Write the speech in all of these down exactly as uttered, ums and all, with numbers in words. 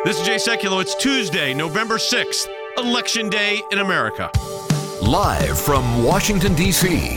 This is Jay Sekulow. It's Tuesday, November sixth, Election Day in America. Live from Washington, D C,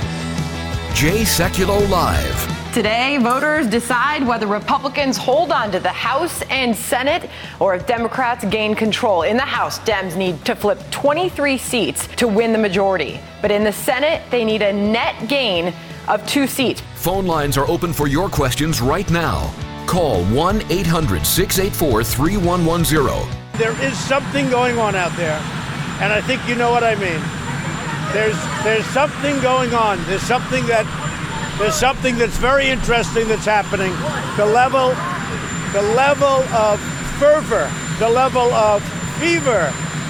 Jay Sekulow Live. Today, voters decide whether Republicans hold on to the House and Senate or if Democrats gain control. In the House, Dems need to flip twenty-three seats to win the majority. But in the Senate, they need a net gain of two seats. Phone lines are open for your questions right now. Call one eight hundred six eight four three one one zero. There is something going on out there, and I think you know what I mean. There's there's something going on. There's something that there's something that's very interesting that's happening. The level the level of fervor, the level of fever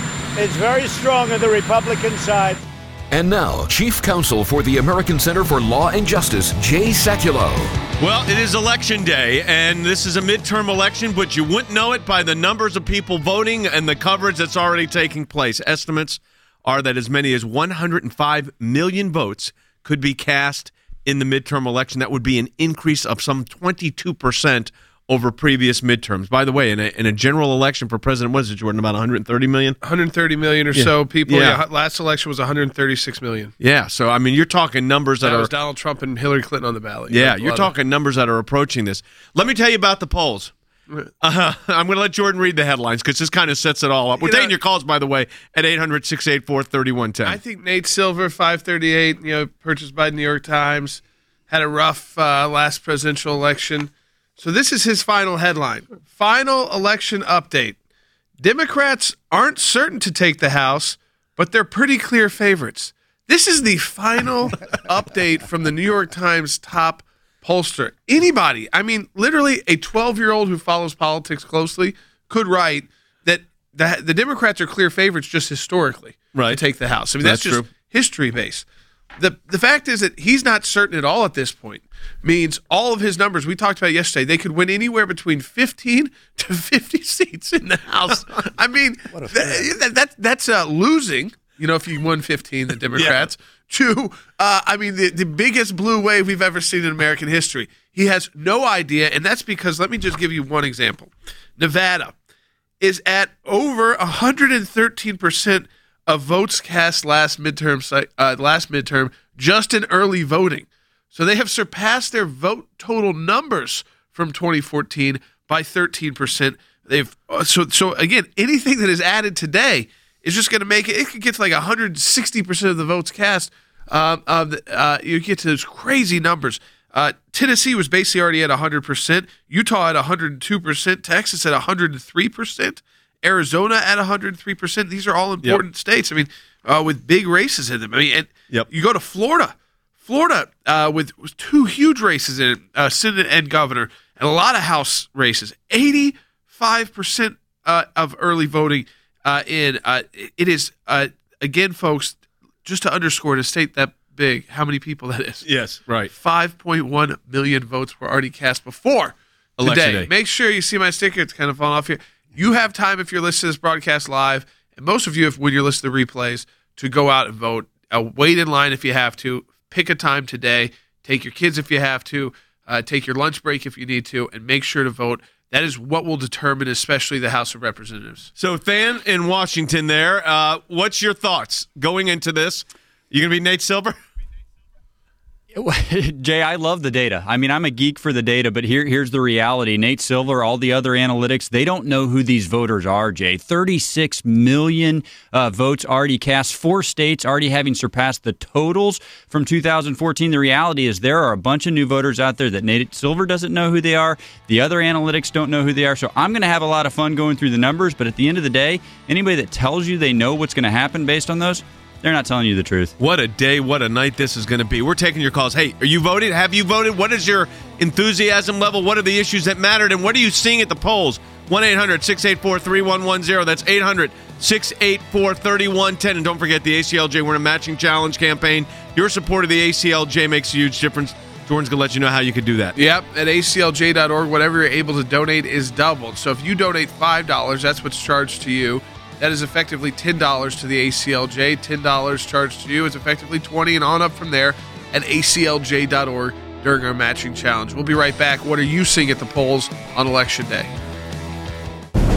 is very strong on the Republican side. And now, Chief Counsel for the American Center for Law and Justice, Jay Sekulow. Well, it is Election Day, and this is a midterm election, but you wouldn't know it by the numbers of people voting and the coverage that's already taking place. Estimates are that as many as one hundred five million votes could be cast in the midterm election. That would be an increase of some twenty-two percent over previous midterms. By the way, in a, in a general election for president, what is it, Jordan, about one hundred thirty million? one hundred thirty million or yeah. so people. Yeah. Yeah, last election was one hundred thirty-six million. Yeah, so, I mean, you're talking numbers that, that are... was Donald Trump and Hillary Clinton on the ballot. Yeah, you you're talking numbers that are approaching this. Let me tell you about the polls. Uh, I'm going to let Jordan read the headlines because this kind of sets it all up. We're you taking know, your calls, by the way, at eight hundred six eight four three one one zero. I think Nate Silver, five thirty-eight, you know, purchased by the New York Times, had a rough uh, last presidential election. So this is his final headline. Final election update. Democrats aren't certain to take the House, but they're pretty clear favorites. This is the final update from the New York Times top pollster. Anybody, I mean, literally a twelve-year-old who follows politics closely could write that the, the Democrats are clear favorites just historically right. to take the House. I mean, that's, that's just history-based. The the fact is that he's not certain at all at this point. Means all of his numbers, we talked about yesterday, they could win anywhere between fifteen to fifty seats in the House. I mean, that, that, that, that's uh, losing, you know, if you won fifteen, the Democrats, yeah. to, uh, I mean, the, the biggest blue wave we've ever seen in American history. He has no idea, and that's because, let me just give you one example. Nevada is at over one hundred thirteen percent of votes cast last midterm, uh, last midterm just in early voting. So they have surpassed their vote total numbers from twenty fourteen by thirteen percent. They've so so again, anything that is added today is just going to make it. It could get to like one hundred sixty percent of the votes cast. Um, uh, uh, you get to those crazy numbers. Uh, Tennessee was basically already at one hundred percent. Utah at one hundred two percent. Texas at one hundred three percent. Arizona at one hundred three percent. These are all important yep. states. I mean, uh, with big races in them. I mean, and yep. you go to Florida. Florida uh, with, with two huge races in it, uh, Senate and governor, and a lot of House races. eighty-five percent uh, of early voting uh, in. Uh, it is, uh, again, folks, just to underscore, in a state that big, how many people that is. Yes, right. five point one million votes were already cast before Election today. Day. Make sure you see my sticker. It's kind of falling off here. You have time if you're listening to this broadcast live, and most of you, if when you're listening to replays, to go out and vote. Uh, wait in line if you have to. Pick a time today. Take your kids if you have to. Uh, take your lunch break if you need to, and make sure to vote. That is what will determine, especially the House of Representatives. So, Than in Washington there, uh, what's your thoughts going into this? You going to be Nate Silver? Jay, I love the data. I mean, I'm a geek for the data, but here, here's the reality. Nate Silver, all the other analytics, they don't know who these voters are, Jay. thirty-six million uh, votes already cast. Four states already having surpassed the totals from two thousand fourteen. The reality is there are a bunch of new voters out there that Nate Silver doesn't know who they are. The other analytics don't know who they are. So I'm going to have a lot of fun going through the numbers, but at the end of the day, anybody that tells you they know what's going to happen based on those, they're not telling you the truth. What a day, what a night this is going to be. We're taking your calls. Hey, are you voting? Have you voted? What is your enthusiasm level? What are the issues that mattered? And what are you seeing at the polls? one eight hundred six eight four three one one zero. That's eight hundred six eight four three one one zero. And don't forget the A C L J We're in a Matching Challenge campaign. Your support of the A C L J makes a huge difference. Jordan's going to let you know how you can do that. Yep, at A C L J dot org, whatever you're able to donate is doubled. So if you donate five dollars, that's what's charged to you. That is effectively ten dollars to the A C L J. ten dollars charged to you is effectively twenty dollars and on up from there at A C L J dot org during our matching challenge. We'll be right back. What are you seeing at the polls on Election Day?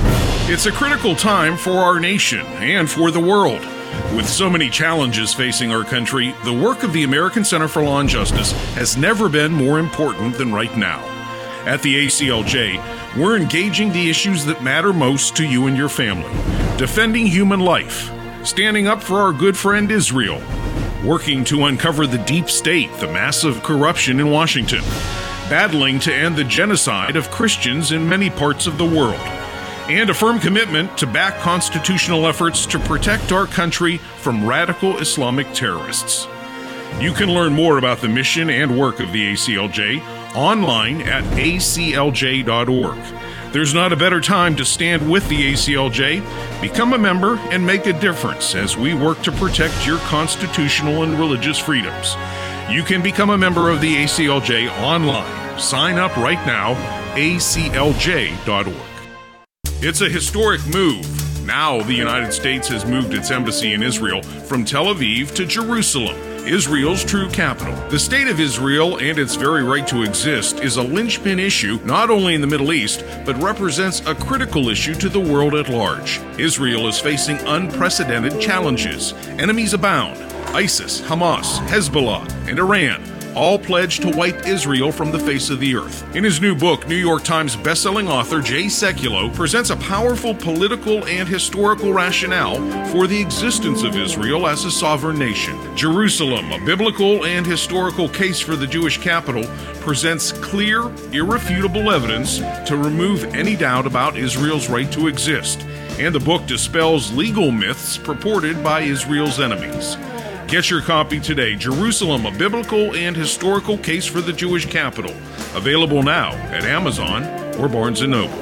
It's a critical time for our nation and for the world. With so many challenges facing our country, the work of the American Center for Law and Justice has never been more important than right now. At the A C L J, we're engaging the issues that matter most to you and your family, defending human life, standing up for our good friend Israel, working to uncover the deep state, the massive corruption in Washington, battling to end the genocide of Christians in many parts of the world, and a firm commitment to back constitutional efforts to protect our country from radical Islamic terrorists. You can learn more about the mission and work of the A C L J online at A C L J dot org. There's not a better time to stand with the A C L J. Become a member and make a difference as we work to protect your constitutional and religious freedoms. You can become a member of the A C L J online. Sign up right now, A C L J dot org. It's a historic move. Now the United States has moved its embassy in Israel from Tel Aviv to Jerusalem, Israel's true capital. The state of Israel and its very right to exist is a linchpin issue not only in the Middle East, but represents a critical issue to the world at large. Israel is facing unprecedented challenges. Enemies abound. ISIS, Hamas, Hezbollah, and Iran all pledged to wipe Israel from the face of the earth. In his new book, New York Times bestselling author Jay Sekulow presents a powerful political and historical rationale for the existence of Israel as a sovereign nation. Jerusalem, a biblical and historical case for the Jewish capital, presents clear, irrefutable evidence to remove any doubt about Israel's right to exist. And the book dispels legal myths purported by Israel's enemies. Get your copy today, Jerusalem, a biblical and historical case for the Jewish capital. Available now at Amazon or Barnes and Noble.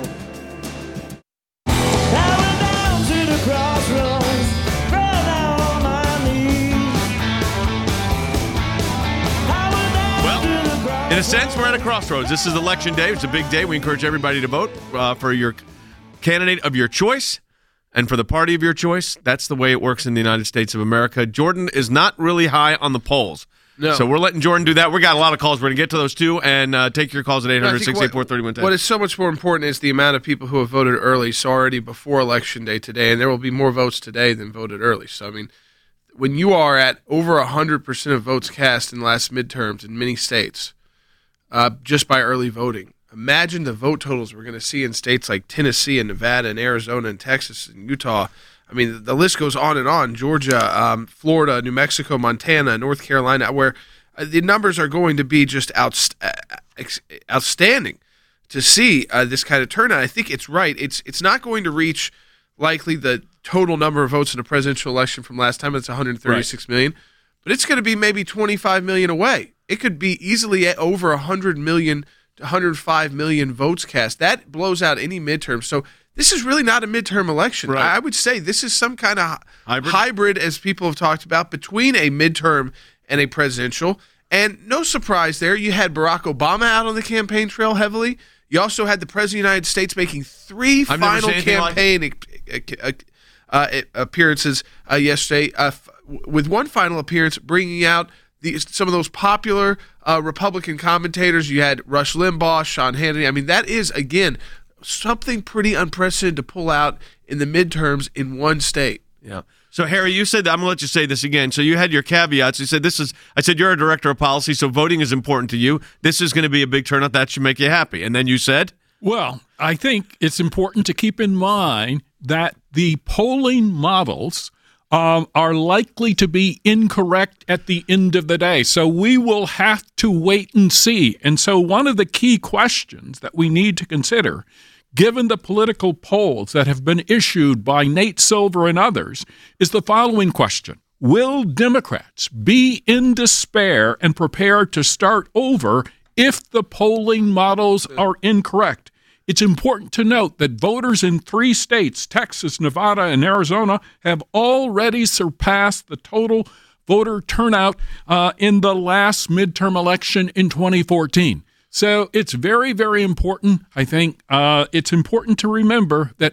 Well, in a sense, we're at a crossroads. This is Election Day. It's a big day. We encourage everybody to vote uh, for your candidate of your choice. And for the party of your choice. That's the way it works in the United States of America. Jordan is not really high on the polls. No. So we're letting Jordan do that. We got a lot of calls. We're going to get to those too. And uh, take your calls at eight hundred, six eight four, three one one zero. What is so much more important is the amount of people who have voted early, so already before Election Day today. And there will be more votes today than voted early. So, I mean, when you are at over one hundred percent of votes cast in the last midterms in many states, uh, just by early voting, imagine the vote totals we're going to see in states like Tennessee and Nevada and Arizona and Texas and Utah. I mean, the list goes on and on. Georgia, um, Florida, New Mexico, Montana, North Carolina, where uh, the numbers are going to be just outst- uh, ex- outstanding to see uh, this kind of turnout. I think it's right. It's it's not going to reach likely the total number of votes in a presidential election from last time. It's one hundred thirty-six right. million, but it's going to be maybe twenty-five million away. It could be easily over one hundred million one hundred five million votes cast. That blows out any midterm. So this is really not a midterm election. Right. I would say this is some kind of hybrid. hybrid, as people have talked about, between a midterm and a presidential. And no surprise there, you had Barack Obama out on the campaign trail heavily. You also had the President of the United States making three I've final campaign like uh, uh, appearances uh, yesterday, uh, f- with one final appearance bringing out The, some of those popular uh, Republican commentators. You had Rush Limbaugh, Sean Hannity. I mean, that is, again, something pretty unprecedented to pull out in the midterms in one state. Yeah. So, Harry, you said, I'm going to let you say this again. So you had your caveats. You said, this is, I said, you're a director of policy, so voting is important to you. This is going to be a big turnout. That should make you happy. And then you said? Well, I think it's important to keep in mind that the polling models Um, are likely to be incorrect at the end of the day. So we will have to wait and see. And so one of the key questions that we need to consider, given the political polls that have been issued by Nate Silver and others, is the following question. Will Democrats be in despair and prepared to start over if the polling models are incorrect? It's important to note that voters in three states, Texas, Nevada, and Arizona, have already surpassed the total voter turnout uh, in the last midterm election in twenty fourteen. So it's very, very important. I think uh, it's important to remember that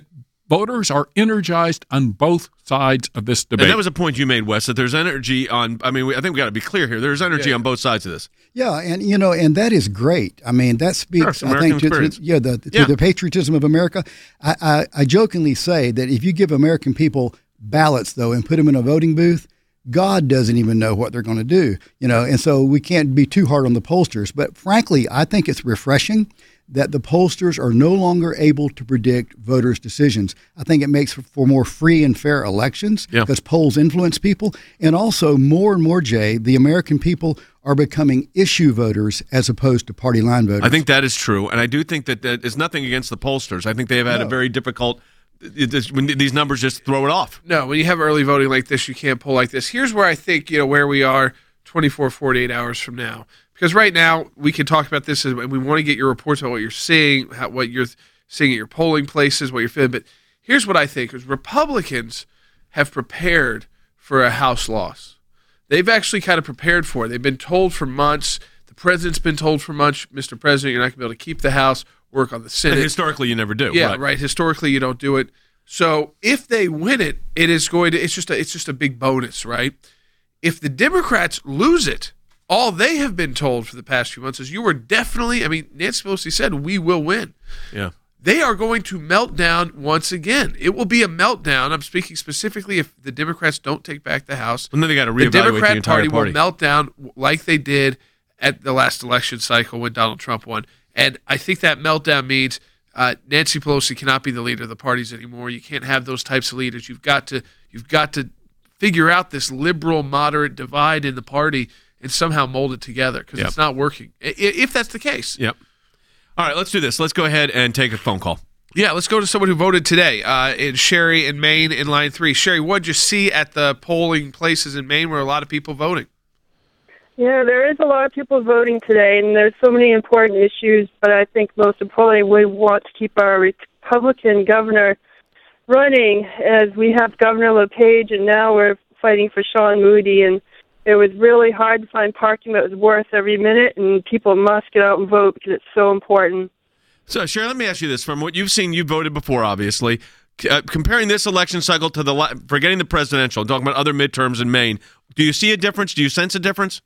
voters are energized on both sides of this debate. And that was a point you made, Wes, that there's energy on, I mean, we, I think we got to be clear here. There's energy yeah. on both sides of this. Yeah, and you know, and that is great. I mean, that speaks, sure, I think, to, to, yeah, the, to yeah. the patriotism of America. I, I, I jokingly say that if you give American people ballots, though, and put them in a voting booth, God doesn't even know what they're going to do, you know, and so we can't be too hard on the pollsters. But frankly, I think it's refreshing that the pollsters are no longer able to predict voters' decisions. I think it makes for more free and fair elections yeah. because polls influence people. And also, more and more, Jay, the American people are becoming issue voters as opposed to party line voters. I think that is true. And I do think that that is nothing against the pollsters. I think they have had no. a very difficult when these numbers just throw it off. No, when you have early voting like this, you can't poll like this. Here's where I think, you know, where we are twenty-four, forty-eight hours from now. Because right now, we can talk about this, and we want to get your reports on what you're seeing, how, what you're seeing at your polling places, what you're feeling. But here's what I think, is Republicans have prepared for a House loss. They've actually kind of prepared for it. They've been told for months, the president's been told for months, Mister President, you're not going to be able to keep the House, work on the Senate. And historically, you never do. Yeah, right. right. Historically, you don't do it. So if they win it, it is going to, it's just a, it's just a big bonus, right? If the Democrats lose it, all they have been told for the past few months is you were definitely, I mean, Nancy Pelosi said, we will win. Yeah. They are going to melt down once again. It will be a meltdown. I'm speaking specifically if the Democrats don't take back the House. And then they got to reevaluate the Democrat the entire Party. party will melt down like they did at the last election cycle when Donald Trump won. And I think that meltdown means uh, Nancy Pelosi cannot be the leader of the parties anymore. You can't have those types of leaders. You've got to, you've got to figure out this liberal moderate divide in the party and somehow mold it together because yep. it's not working, if that's the case. Yep. All right, let's do this. Let's go ahead and take a phone call. Yeah, let's go to someone who voted today. Uh, in Sherry in Maine in line three. Sherry, what did you see at the polling places in Maine where a lot of people voting? Yeah, there is a lot of people voting today, and there's so many important issues, but I think most importantly, we want to keep our Republican governor running as we have Governor LePage, and now we're fighting for Sean Moody, and it was really hard to find parking that was worth every minute, and people must get out and vote because it's so important. So, Sherry, let me ask you this. From what you've seen, you voted before, obviously. Uh, comparing this election cycle to the – forgetting the presidential, talking about other midterms in Maine, do you see a difference? Do you sense a difference?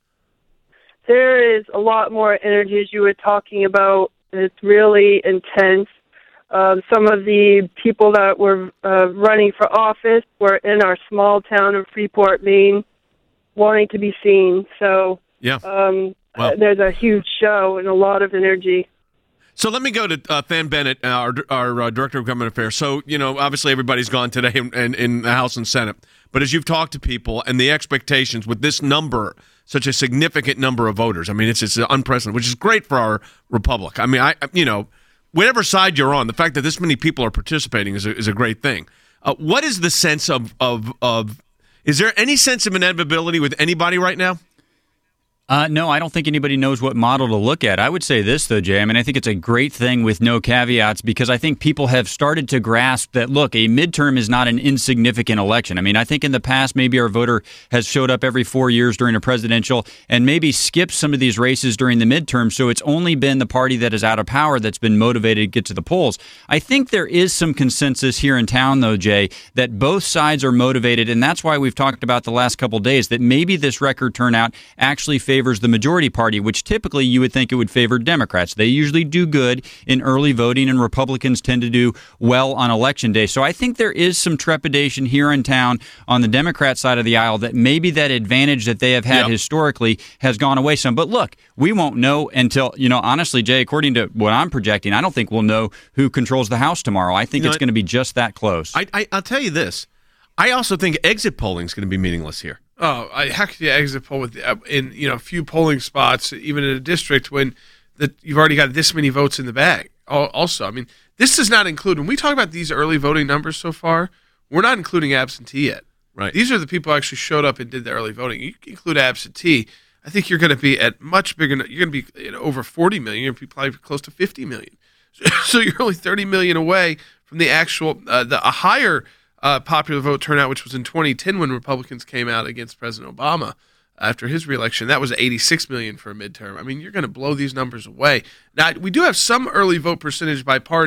There is a lot more energy, as you were talking about. It's really intense. Um, some of the people that were uh, running for office were in our small town of Freeport, Maine, wanting to be seen. So yeah. um, well, uh, there's a huge show and a lot of energy. So let me go to uh, Fan Bennett, our, our uh, Director of Government Affairs. So, you know, obviously everybody's gone today in, in, in the House and Senate. But as you've talked to people and the expectations with this number, such a significant number of voters, I mean, it's, it's unprecedented, which is great for our republic. I mean, I you know, whatever side you're on, the fact that this many people are participating is a, is a great thing. Uh, what is the sense of, of of is there any sense of inevitability with anybody right now? Uh, no, I don't think anybody knows what model to look at. I would say this, though, Jay. I mean, I think it's a great thing with no caveats because I think people have started to grasp that, look, a midterm is not an insignificant election. I mean, I think in the past, maybe our voter has showed up every four years during a presidential and maybe skipped some of these races during the midterm. So it's only been the party that is out of power that's been motivated to get to the polls. I think there is some consensus here in town, though, Jay, that both sides are motivated. And that's why we've talked about the last couple of days that maybe this record turnout actually favors favors the majority party, which typically you would think it would favor Democrats. They usually do good in early voting, and Republicans tend to do well on Election Day. So I think there is some trepidation here in town on the Democrat side of the aisle that maybe that advantage that they have had yep. historically has gone away some. But look, we won't know until, you know, honestly, Jay, according to what I'm projecting, I don't think we'll know who controls the House tomorrow. I think you know, it's going to be just that close. I, I, I'll tell you this. I also think exit polling is going to be meaningless here. Oh, I, how could you exit poll with uh, in you know a few polling spots, even in a district when that you've already got this many votes in the bag? Also, I mean, this does not include when we talk about these early voting numbers so far. We're not including absentee yet. Right. These are the people who actually showed up and did the early voting. You include absentee, I think you're going to be at much bigger. You're going to be you know, over forty million. You're going to be probably close to fifty million. So you're only thirty million away from the actual uh, the a higher. Uh, popular vote turnout, which was in twenty ten when Republicans came out against President Obama after his reelection. That was eighty-six million for a midterm. I mean, you're going to blow these numbers away. Now, we do have some early vote percentage by party.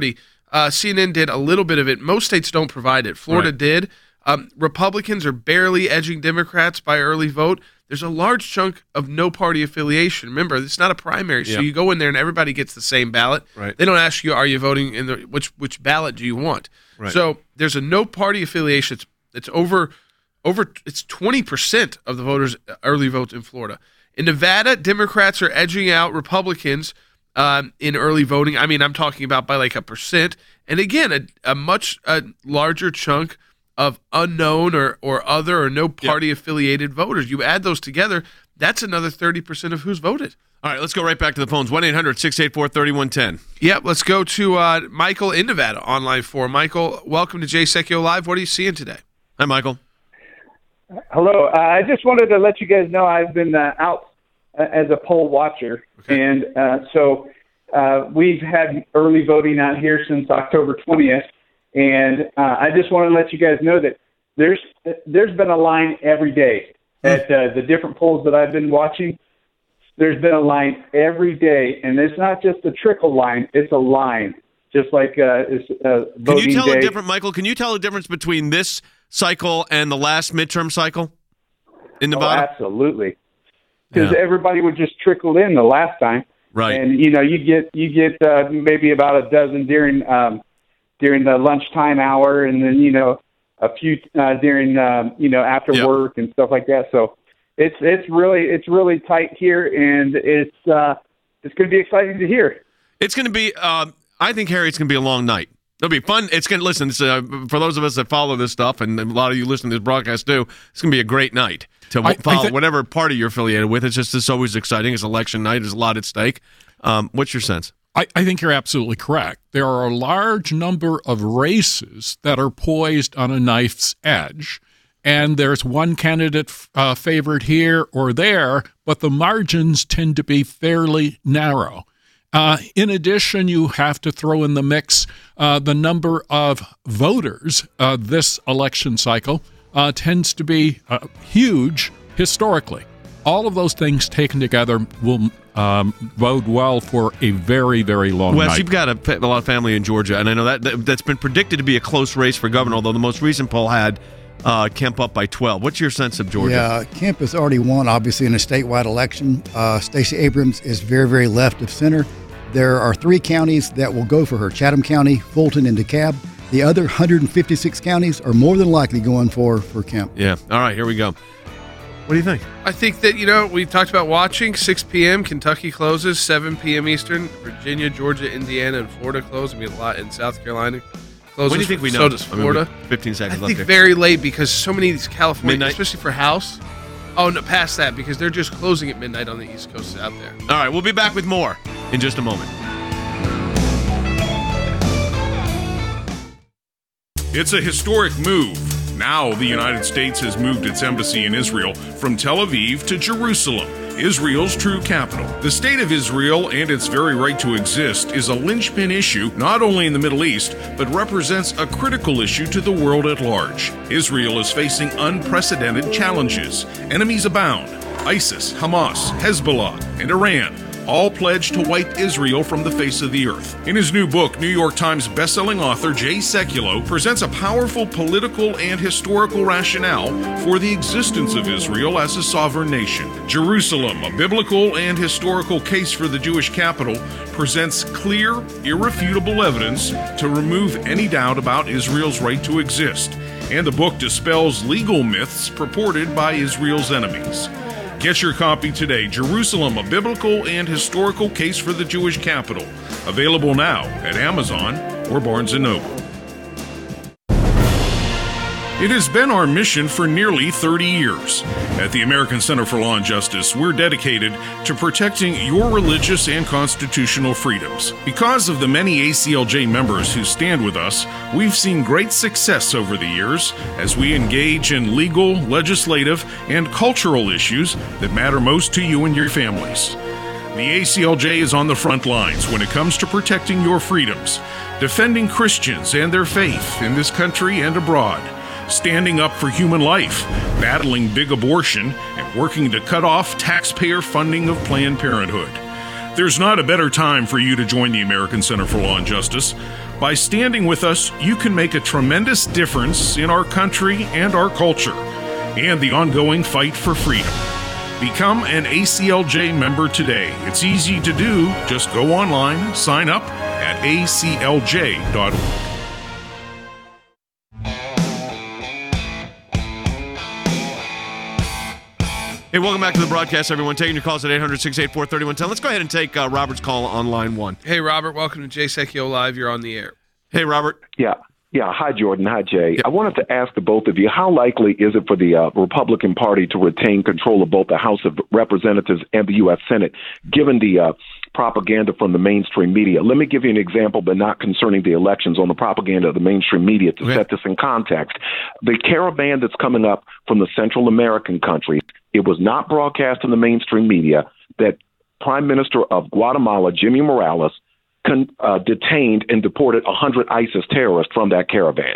Uh, C N N did a little bit of it. Most states don't provide it. Florida Right. did. Um, Republicans are barely edging Democrats by early vote. There's a large chunk of no party affiliation. Remember, it's not a primary, so Yeah. you go in there and everybody gets the same ballot. Right. They don't ask you, are you voting in the which which ballot do you want? Right. So there's a no party affiliation. It's, it's over over it's twenty percent of the voters early vote in Florida. In Nevada, Democrats are edging out Republicans um, in early voting. I mean, I'm talking about by like a percent. And again, a, a much a larger chunk of unknown or, or other or no party affiliated voters. You add those together, that's another thirty percent of who's voted. All right, let's go right back to the phones. one eight hundred six eight four three one one zero. Yep, let's go to uh, Michael in Nevada on line four. Michael, welcome to Jay Secchio Live. What are you seeing today? Hi, Michael. Hello. Uh, I just wanted to let you guys know I've been uh, out uh, as a poll watcher. Okay. And uh, so uh, we've had early voting out here since October twentieth. And uh, I just want to let you guys know that there's there's been a line every day at uh, the different polls that I've been watching. There's been a line every day, and it's not just a trickle line; it's a line, just like uh, it's uh, voting Can you tell day. a different, Michael? Can you tell a difference between this cycle and the last midterm cycle in Nevada? Oh, absolutely, because Yeah. everybody would just trickle in the last time, Right. and you know you get you get uh, maybe about a dozen during um, during the lunchtime hour, and then you know a few uh, during um, you know after Yeah. work and stuff like that. So it's it's really it's really tight here, and it's uh, it's going to be exciting to hear. It's going to be, um, I think, Harry, it's going to be a long night. It'll be fun. It's going to, listen, it's, uh, for those of us that follow this stuff, and a lot of you listen to this broadcast do, it's going to be a great night to I- I follow thi- whatever party you're affiliated with. It's just, it's always exciting. It's election night. There's a lot at stake. Um, what's your sense? I, I think you're absolutely correct. There are a large number of races that are poised on a knife's edge, and there's one candidate uh, favored here or there, but the margins tend to be fairly narrow. Uh, in addition, you have to throw in the mix uh, the number of voters uh, this election cycle uh, tends to be uh, huge historically. All of those things taken together will um, bode well for a very, very long Wes, night. you've got a, fa- a lot of family in Georgia, and I know that, that that's been predicted to be a close race for governor, although the most recent poll had uh, Kemp up by twelve. What's your sense of Georgia? Yeah, Kemp has already won, obviously, in a statewide election. Uh, Stacey Abrams is very, very left of center. There are three counties that will go for her: Chatham County, Fulton, and DeKalb. The other one hundred fifty-six counties are more than likely going for, for Kemp. Yeah. All right, here we go. What do you think? I think that, you know, we talked about watching. six p.m. Kentucky closes, seven p.m. Eastern. Virginia, Georgia, Indiana, and Florida close. I mean, a lot in South Carolina closes. When do you think we know? So does I mean, Florida. we- fifteen seconds I left think here. very late because so many of these California, Midnight? especially for House. Oh, no, past that because they're just closing at midnight on the East Coast out there. All right, we'll be back with more in just a moment. It's a historic move. Now the United States has moved its embassy in Israel from Tel Aviv to Jerusalem, Israel's true capital. The state of Israel and its very right to exist is a linchpin issue not only in the Middle East, but represents a critical issue to the world at large. Israel is facing unprecedented challenges. Enemies abound. ISIS, Hamas, Hezbollah, and Iran all pledged to wipe Israel from the face of the earth. In his new book, New York Times bestselling author Jay Sekulow presents a powerful political and historical rationale for the existence of Israel as a sovereign nation. Jerusalem, a biblical and historical case for the Jewish capital, presents clear, irrefutable evidence to remove any doubt about Israel's right to exist. And the book dispels legal myths purported by Israel's enemies. Get your copy today, Jerusalem, a biblical and historical case for the Jewish capital. Available now at Amazon or Barnes and Noble. It has been our mission for nearly thirty years. At the American Center for Law and Justice, we're dedicated to protecting your religious and constitutional freedoms. Because of the many A C L J members who stand with us, we've seen great success over the years as we engage in legal, legislative, and cultural issues that matter most to you and your families. The A C L J is on the front lines when it comes to protecting your freedoms, defending Christians and their faith in this country and abroad, standing up for human life, battling big abortion, and working to cut off taxpayer funding of Planned Parenthood. There's not a better time for you to join the American Center for Law and Justice. By standing with us, you can make a tremendous difference in our country and our culture, and the ongoing fight for freedom. Become an A C L J member today. It's easy to do. Just go online, sign up at A C L J dot org. Hey, welcome back to the broadcast, everyone. Taking your calls at eight hundred, six eight four, three one one zero. Let's go ahead and take uh, Robert's call on line one. Hey, Robert. Welcome to Jay Secchio Live. You're on the air. Hey, Robert. Yeah. Yeah. Hi, Jordan. Hi, Jay. I wanted to ask the both of you, how likely is it for the uh, Republican Party to retain control of both the House of Representatives and the U S Senate, given the uh, propaganda from the mainstream media? Let me give you an example, but not concerning the elections, on the propaganda of the mainstream media to okay. set this in context. The caravan that's coming up from the Central American countries, it was not broadcast in the mainstream media that Prime Minister of Guatemala, Jimmy Morales, con, uh, detained and deported one hundred ISIS terrorists from that caravan.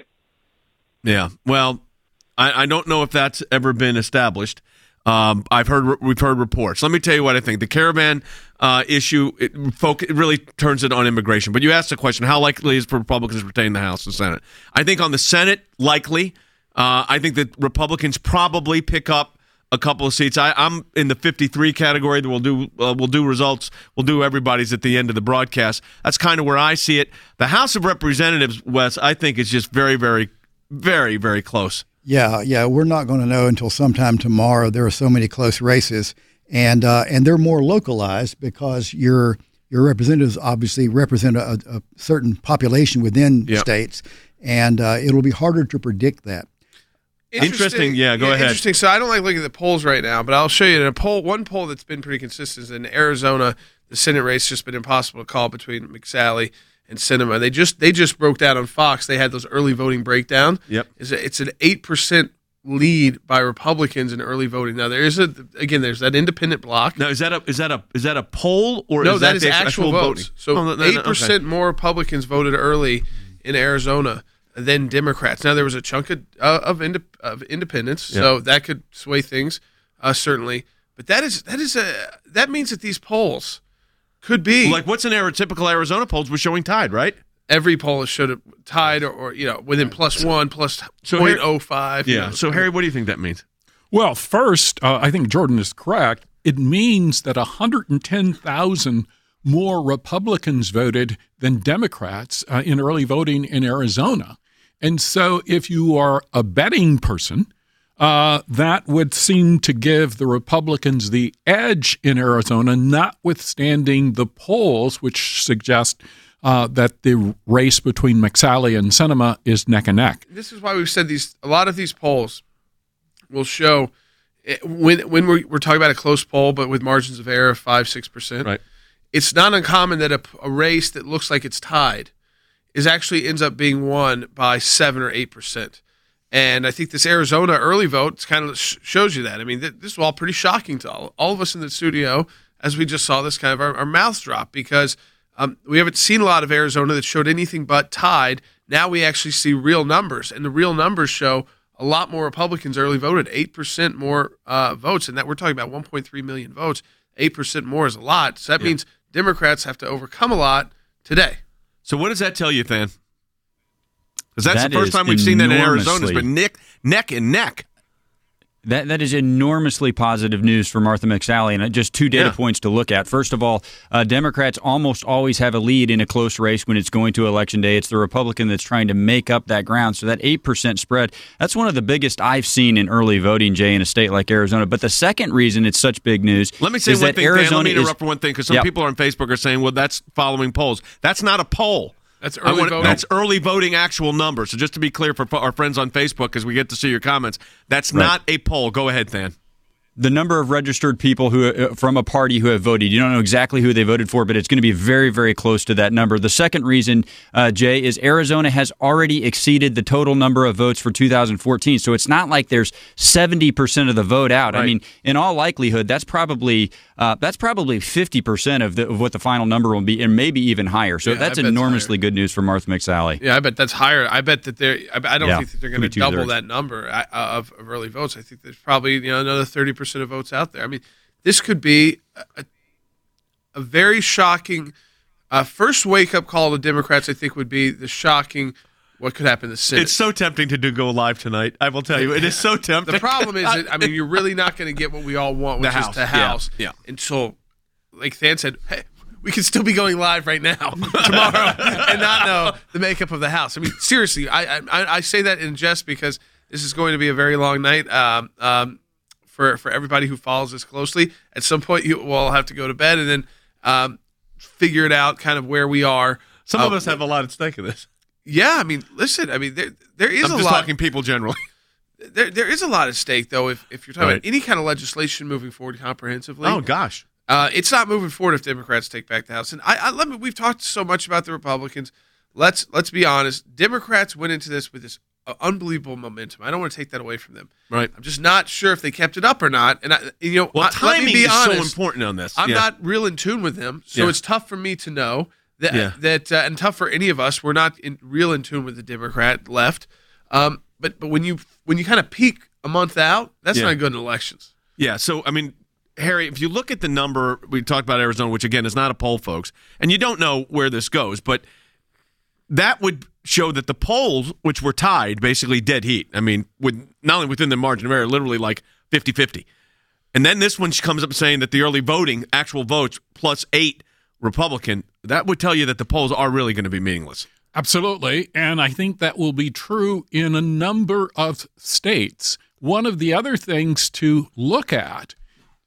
Yeah, well, I, I don't know if that's ever been established. Um, I've heard we've heard reports. Let me tell you what I think. The caravan uh, issue it, folk, it really turns it on immigration. But you asked the question: how likely is for Republicans to retain the House and Senate? I think on the Senate, likely. Uh, I think that Republicans probably pick up a couple of seats. I, I'm in the fifty-three category. That we'll do uh, we'll do results. We'll do everybody's at the end of the broadcast. That's kind of where I see it. The House of Representatives, Wes, I think is just very, very, very, very close. Yeah, yeah, we're not going to know until sometime tomorrow. There are so many close races, and uh, and they're more localized because your your representatives obviously represent a, a certain population within yep. states, and uh, it'll be harder to predict that. Interesting. interesting. Yeah, go yeah, ahead. Interesting. So I don't like looking at the polls right now, but I'll show you in a poll. One poll that's been pretty consistent is in Arizona. The Senate race just been impossible to call between McSally and Sinema. They just they just broke down on Fox. They had those early voting breakdown. Yep. It's, a, it's an eight percent lead by Republicans in early voting. Now there is a again there's that independent block. Now is that a is that a is that a poll or no? is that, that is the actual, actual votes. voting? So oh, no, no, eight percent okay. more Republicans voted early in Arizona than Democrats. Now there was a chunk of uh, of, ind- of independents, yep. so that could sway things uh, certainly. But that is that is a that means that these polls could be like what's an era typical Arizona polls was showing tied, right? Every poll is showed tied or, or you know within plus one plus so point oh five. Yeah. You know. So Harry, what do you think that means? Well, first, uh, I think Jordan is correct. It means that one hundred ten thousand more Republicans voted than Democrats uh, in early voting in Arizona. And so if you are a betting person, uh, that would seem to give the Republicans the edge in Arizona, notwithstanding the polls, which suggest uh, that the race between McSally and Sinema is neck and neck. This is why we've said these. A lot of these polls will show when when we're, we're talking about a close poll, but with margins of error of five six percent. Right. It's not uncommon that a, a race that looks like it's tied is actually ends up being won by seven or eight percent. And I think this Arizona early vote kind of sh- shows you that. I mean, th- this is all pretty shocking to all, all of us in the studio as we just saw this kind of our, our mouths drop because um, we haven't seen a lot of Arizona that showed anything but tied. Now we actually see real numbers, and the real numbers show a lot more Republicans early voted, eight percent more uh, votes, and that we're talking about one point three million votes. eight percent more is a lot. So that yeah. means Democrats have to overcome a lot today. So what does that tell you, Than? Because that's that the first time we've seen that in Arizona. It's been neck, neck and neck. That that is enormously positive news for Martha McSally, and just two data yeah. points to look at. First of all, uh, Democrats almost always have a lead in a close race when it's going to Election Day. It's the Republican that's trying to make up that ground. So that eight percent spread, that's one of the biggest I've seen in early voting, Jay, in a state like Arizona. But the second reason it's such big news Let me say is one that thing, Arizona Dan, let me interrupt is, for one thing, because some yep. people on Facebook are saying, well, that's following polls. That's not a poll. That's early want, voting. That's early voting actual numbers. So just to be clear for our friends on Facebook, because we get to see your comments, that's right. not a poll. Go ahead, Than. The number of registered people who uh, from a party who have voted. You don't know exactly who they voted for, but it's going to be very, very close to that number. The second reason, uh, Jay, is Arizona has already exceeded the total number of votes for two thousand fourteen. So it's not like there's seventy percent of the vote out. Right. I mean, in all likelihood, that's probably uh, that's probably fifty percent of, the, of what the final number will be, and maybe even higher. So yeah, that's enormously higher. good news for Martha McSally. Yeah, I bet that's higher. I bet that they're. I, I don't yeah, think that they're going to double that number of, of early votes. I think there's probably you know another thirty percent of votes out there. I mean, this could be a, a very shocking Uh, first wake-up call to Democrats, I think, would be the shocking what could happen in the Senate. It's so tempting to do go live tonight. I will tell you, it is so tempting. The problem is, that, I mean, you're really not going to get what we all want, which the is house. the House. Yeah. yeah. Until, like Than said, hey, we could still be going live right now, tomorrow, and not know the makeup of the House. I mean, seriously, I, I I say that in jest because this is going to be a very long night um, um, for for everybody who follows this closely. At some point, you will all have to go to bed and then um, figure it out, kind of where we are. Some uh, of us have a lot at stake in this. Yeah, I mean, listen, I mean, there there is I'm a just lot. talking people generally. There there is a lot at stake, though. If if you're talking Right. about any kind of legislation moving forward comprehensively. Oh gosh. Uh, it's not moving forward if Democrats take back the House. And I, I let me, we've talked so much about the Republicans. Let's let's be honest. Democrats went into this with this uh, unbelievable momentum. I don't want to take that away from them. Right. I'm just not sure if they kept it up or not. And I, you know, Well, I, let timing me be is honest, so important on this. I'm Yeah. not real in tune with them, so Yeah. it's tough for me to know that Yeah. that uh, and tough for any of us. We're not in, real in tune with the Democrat left. Um, but but when you when you kind of peak a month out, that's Yeah. not good in elections. Yeah, so, I mean, Harry, if you look at the number, we talked about Arizona, which, again, is not a poll, folks, and you don't know where this goes, but that would show that the polls, which were tied, basically dead heat. I mean, with not only within the margin of error, literally like fifty-fifty. And then this one comes up saying that the early voting, actual votes, plus eight Republican, that would tell you that the polls are really going to be meaningless. Absolutely. And I think that will be true in a number of states. One of the other things to look at,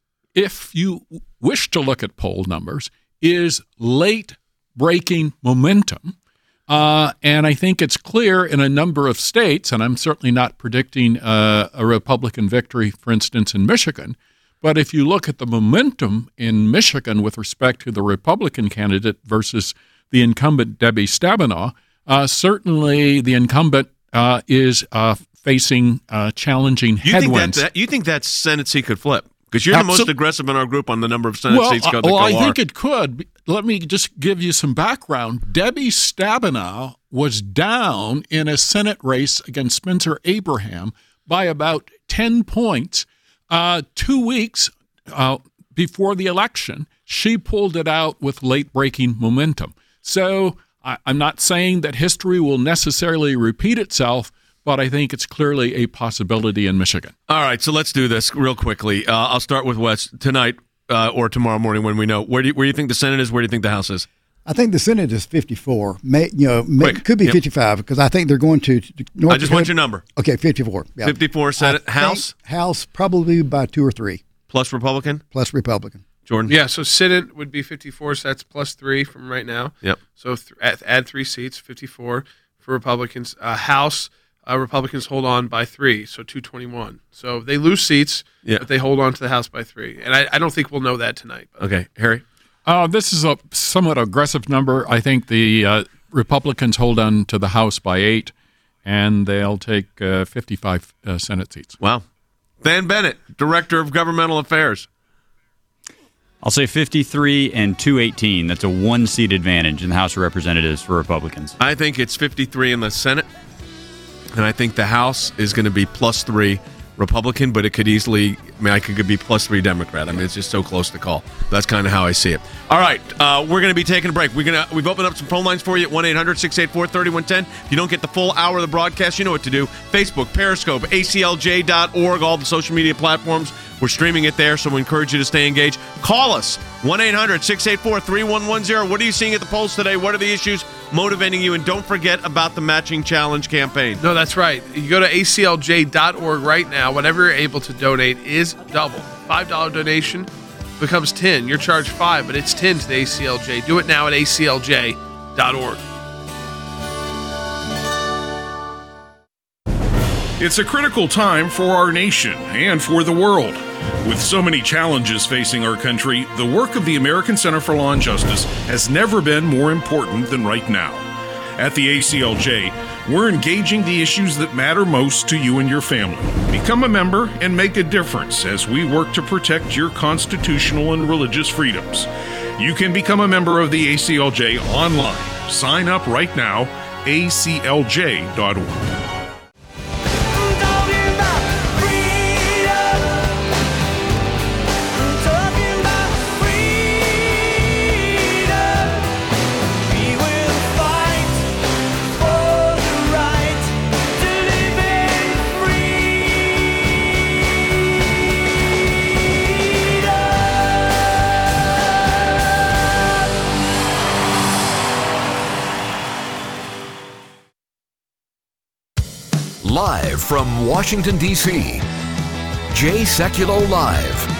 if you wish to look at poll numbers, is late breaking momentum. Uh, and I think it's clear in a number of states, and I'm certainly not predicting uh, a Republican victory, for instance, in Michigan, but if you look at the momentum in Michigan with respect to the Republican candidate versus the incumbent Debbie Stabenow, uh, certainly the incumbent uh, is uh, facing uh, challenging You think, headwinds. that, that, you think that Senate seat could flip? Because you're the Absol- most aggressive in our group on the number of Senate well, seats go, uh, that well, go I are. think it could. Let me just give you some background. Debbie Stabenow was down in a Senate race against Spencer Abraham by about ten points uh, two weeks uh, before the election. She pulled it out with late-breaking momentum. So I, I'm not saying that history will necessarily repeat itself, but I think it's clearly a possibility in Michigan. All right, so let's do this real quickly. Uh, I'll start with Wes tonight uh, or tomorrow morning when we know. Where do you, where do you think the Senate is? Where do you think the House is? I think the Senate is fifty-four. May, you know, may, Quick. could be Yep. fifty-five because I think they're going to. to North I just Dakota. want your number. Okay, fifty-four. Yeah. fifty-four Senate. I House? think House probably by two or three. Plus Republican? Plus Republican. Jordan? Yeah, so Senate would be fifty-four, so that's plus three from right now. Yep. So th- add, add three seats, fifty-four for Republicans. Uh, House, uh, Republicans hold on by three, so two twenty-one. So they lose seats, Yeah. but they hold on to the House by three. And I, I don't think we'll know that tonight. Okay, Harry? Uh, this is a somewhat aggressive number. I think the uh, Republicans hold on to the House by eight, and they'll take uh, fifty-five uh, Senate seats. Wow. Than Bennett, Director of Governmental Affairs. I'll say fifty-three and two eighteen. That's a one-seat advantage in the House of Representatives for Republicans. I think it's fifty-three in the Senate, and I think the House is going to be plus three Republican, but it could easily, I mean, I could be plus three Democrat. I mean, it's just so close to call. That's kind of how I see it. All right, uh, we're going to be taking a break. We're gonna we've opened up some phone lines for you at one eight hundred six eight four three one one zero. If you don't get the full hour of the broadcast, you know what to do. Facebook, Periscope, A C L J dot org, all the social media platforms. We're streaming it there, so we encourage you to stay engaged. Call us, one eight hundred six eight four three one one zero. What are you seeing at the polls today? What are the issues motivating you? And don't forget about the Matching Challenge campaign. No, that's right. You go to A C L J dot org right now. Whatever you're able to donate is double. five dollars donation becomes ten. You're charged five, but it's ten to the A C L J. Do it now at A C L J dot org. It's a critical time for our nation and for the world. With so many challenges facing our country, the work of the American Center for Law and Justice has never been more important than right now. At the A C L J, we're engaging the issues that matter most to you and your family. Become a member and make a difference as we work to protect your constitutional and religious freedoms. You can become a member of the A C L J online. Sign up right now, A C L J dot org. Live from Washington, D C, Jay Sekulow Live.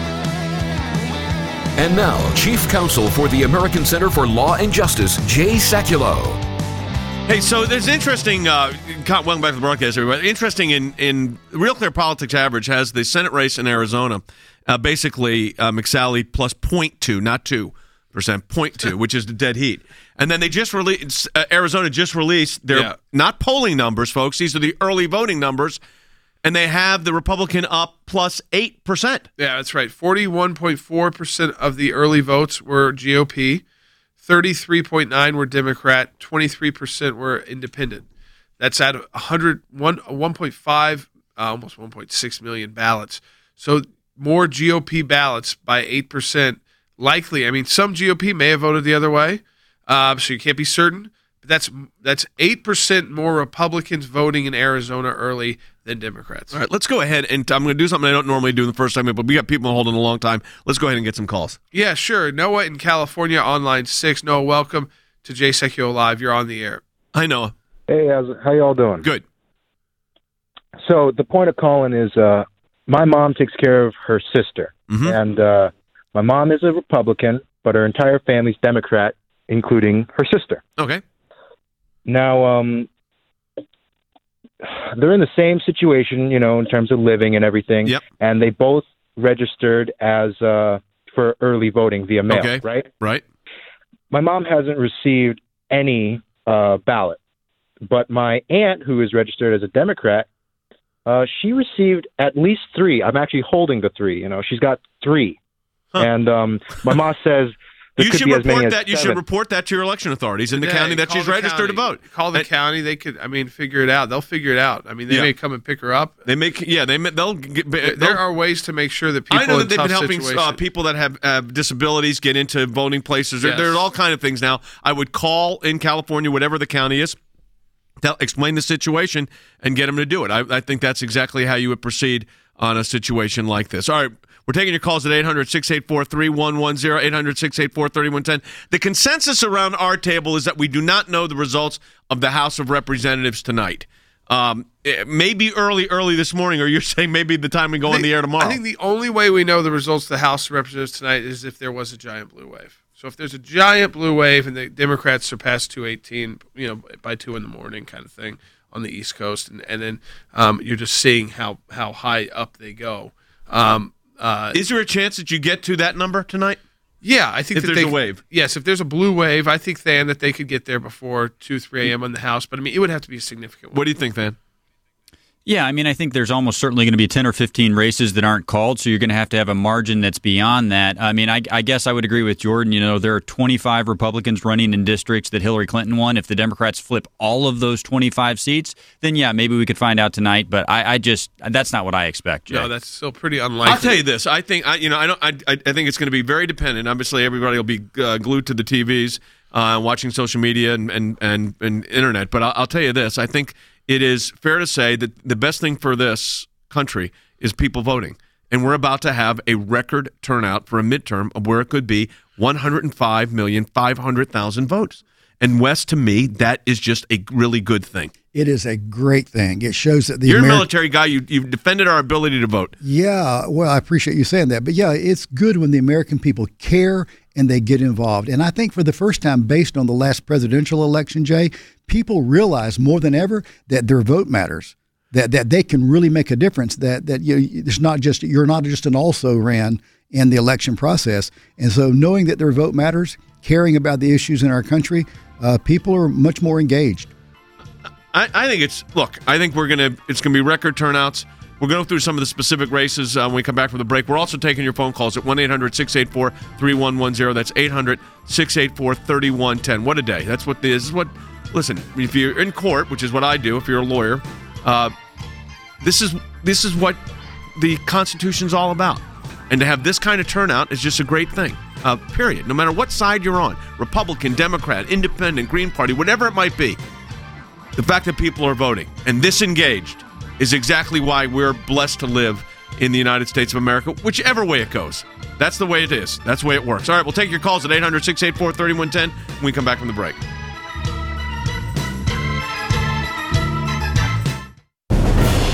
And now, Chief Counsel for the American Center for Law and Justice, Jay Sekulow. Hey, so there's interesting, uh, welcome back to the broadcast, everybody. Interesting in, in Real Clear Politics Average has the Senate race in Arizona, uh, basically uh, McSally plus zero point two, not two percent, zero point two, which is the dead heat. And then they just released, uh, Arizona just released their, yeah. not polling numbers, folks, these are the early voting numbers, and they have the Republican up plus eight percent. Yeah, that's right. forty-one point four percent of the early votes were G O P, thirty-three point nine were Democrat, twenty-three percent were independent. That's at one hundred, one, one point five, uh, almost one point six million ballots. So more G O P ballots by eight percent likely. I mean, some G O P may have voted the other way, uh, so you can't be certain. But that's that's eight percent more Republicans voting in Arizona early than Democrats. All right, let's go ahead, and I'm going to do something I don't normally do in the first segment, but we got people holding a long time. Let's go ahead and get some calls. Yeah, sure. Noah in California on line six. Noah, welcome to Jay Sekulow Live. You're on the air. Hi, Noah. Hey, how's, how y'all doing? Good. So the point of calling is uh, my mom takes care of her sister, mm-hmm. and uh, my mom is a Republican, but her entire family's Democrat, including her sister. Okay. Now, um, they're in the same situation, you know, in terms of living and everything. Yep. And they both registered as uh, for early voting via mail, okay. right? Right. My mom hasn't received any uh, ballot, but my aunt, who is registered as a Democrat, uh, she received at least three. I'm actually holding the three. You know, she's got three, huh. and um, my mom says. There you could should be as many report as that. You seven. should report that to your election authorities in the Yeah, county that call she's the registered county. to vote. Call the and, county. They could, I mean, figure it out. They'll figure it out. I mean, they Yeah. may come and pick her up. They make, yeah, they they'll. Get, There, they'll there are ways to make sure that people I know in that they've tough been helping uh, situations- people that have uh, disabilities get into voting places. There, Yes. There's all kind of things now. I would call in California, whatever the county is, tell, explain the situation, and get them to do it. I, I think that's exactly how you would proceed on a situation like this. All right. We're taking your calls at eight hundred, six eight four, three one one zero, eight hundred, six eight four, three one one zero. The consensus around our table is that we do not know the results of the House of Representatives tonight. Um, maybe early, early this morning, or you're saying maybe the time we go I think, on the air tomorrow. I think the only way we know the results of the House of Representatives tonight is if there was a giant blue wave. So if there's a giant blue wave and the Democrats surpass two eighteen, you know, by two in the morning kind of thing on the East Coast, and, and then um, you're just seeing how, how high up they go. Um, Uh, Is there a chance that you get to that number tonight? Yeah, I think if that there's they, a wave. Yes, if there's a blue wave, I think, Than, that they could get there before two, three a.m. on the House. But, I mean, it would have to be a significant one. What do you think, Than? Yeah, I mean, I think there's almost certainly going to be ten or fifteen races that aren't called, so you're going to have to have a margin that's beyond that. I mean, I, I guess I would agree with Jordan. You know, there are twenty-five Republicans running in districts that Hillary Clinton won. If the Democrats flip all of those twenty-five seats, then yeah, maybe we could find out tonight. But I, I just that's not what I expect, Jay. No, that's still pretty unlikely. I'll tell you this. I think I, you know, I don't. I, I think it's going to be very dependent. Obviously, everybody will be uh, glued to the T Vs, uh, watching social media and and and, and internet. But I'll, I'll tell you this. I think it is fair to say that the best thing for this country is people voting. And we're about to have a record turnout for a midterm of where it could be one hundred five million five hundred thousand votes. And Wes, to me, that is just a really good thing. It is a great thing. It shows that the You're Ameri- a military guy. You, you've defended our ability to vote. Yeah, well, I appreciate you saying that. But yeah, it's good when the American people care and they get involved. And I think for the first time, based on the last presidential election, Jay, people realize more than ever that their vote matters, that that they can really make a difference, that that you know, it's not just you're not just an also-ran in the election process. And so knowing that their vote matters, caring about the issues in our country, uh, people are much more engaged. I, I think it's look. I think we're gonna. It's gonna be record turnouts. We're going through some of the specific races uh, when we come back from the break. We're also taking your phone calls at one eight hundred six eight four three one one zero. That's eight hundred six eight four three one one zero. What a day! That's what this is. What listen. If you're in court, which is what I do, if you're a lawyer, uh, this is this is what the Constitution's all about. And to have this kind of turnout is just a great thing. Uh, period. No matter what side you're on, Republican, Democrat, Independent, Green Party, whatever it might be. The fact that people are voting and this engaged is exactly why we're blessed to live in the United States of America, whichever way it goes. That's the way it is. That's the way it works. All right, we'll take your calls at eight hundred six eight four three one one zero when we come back from the break.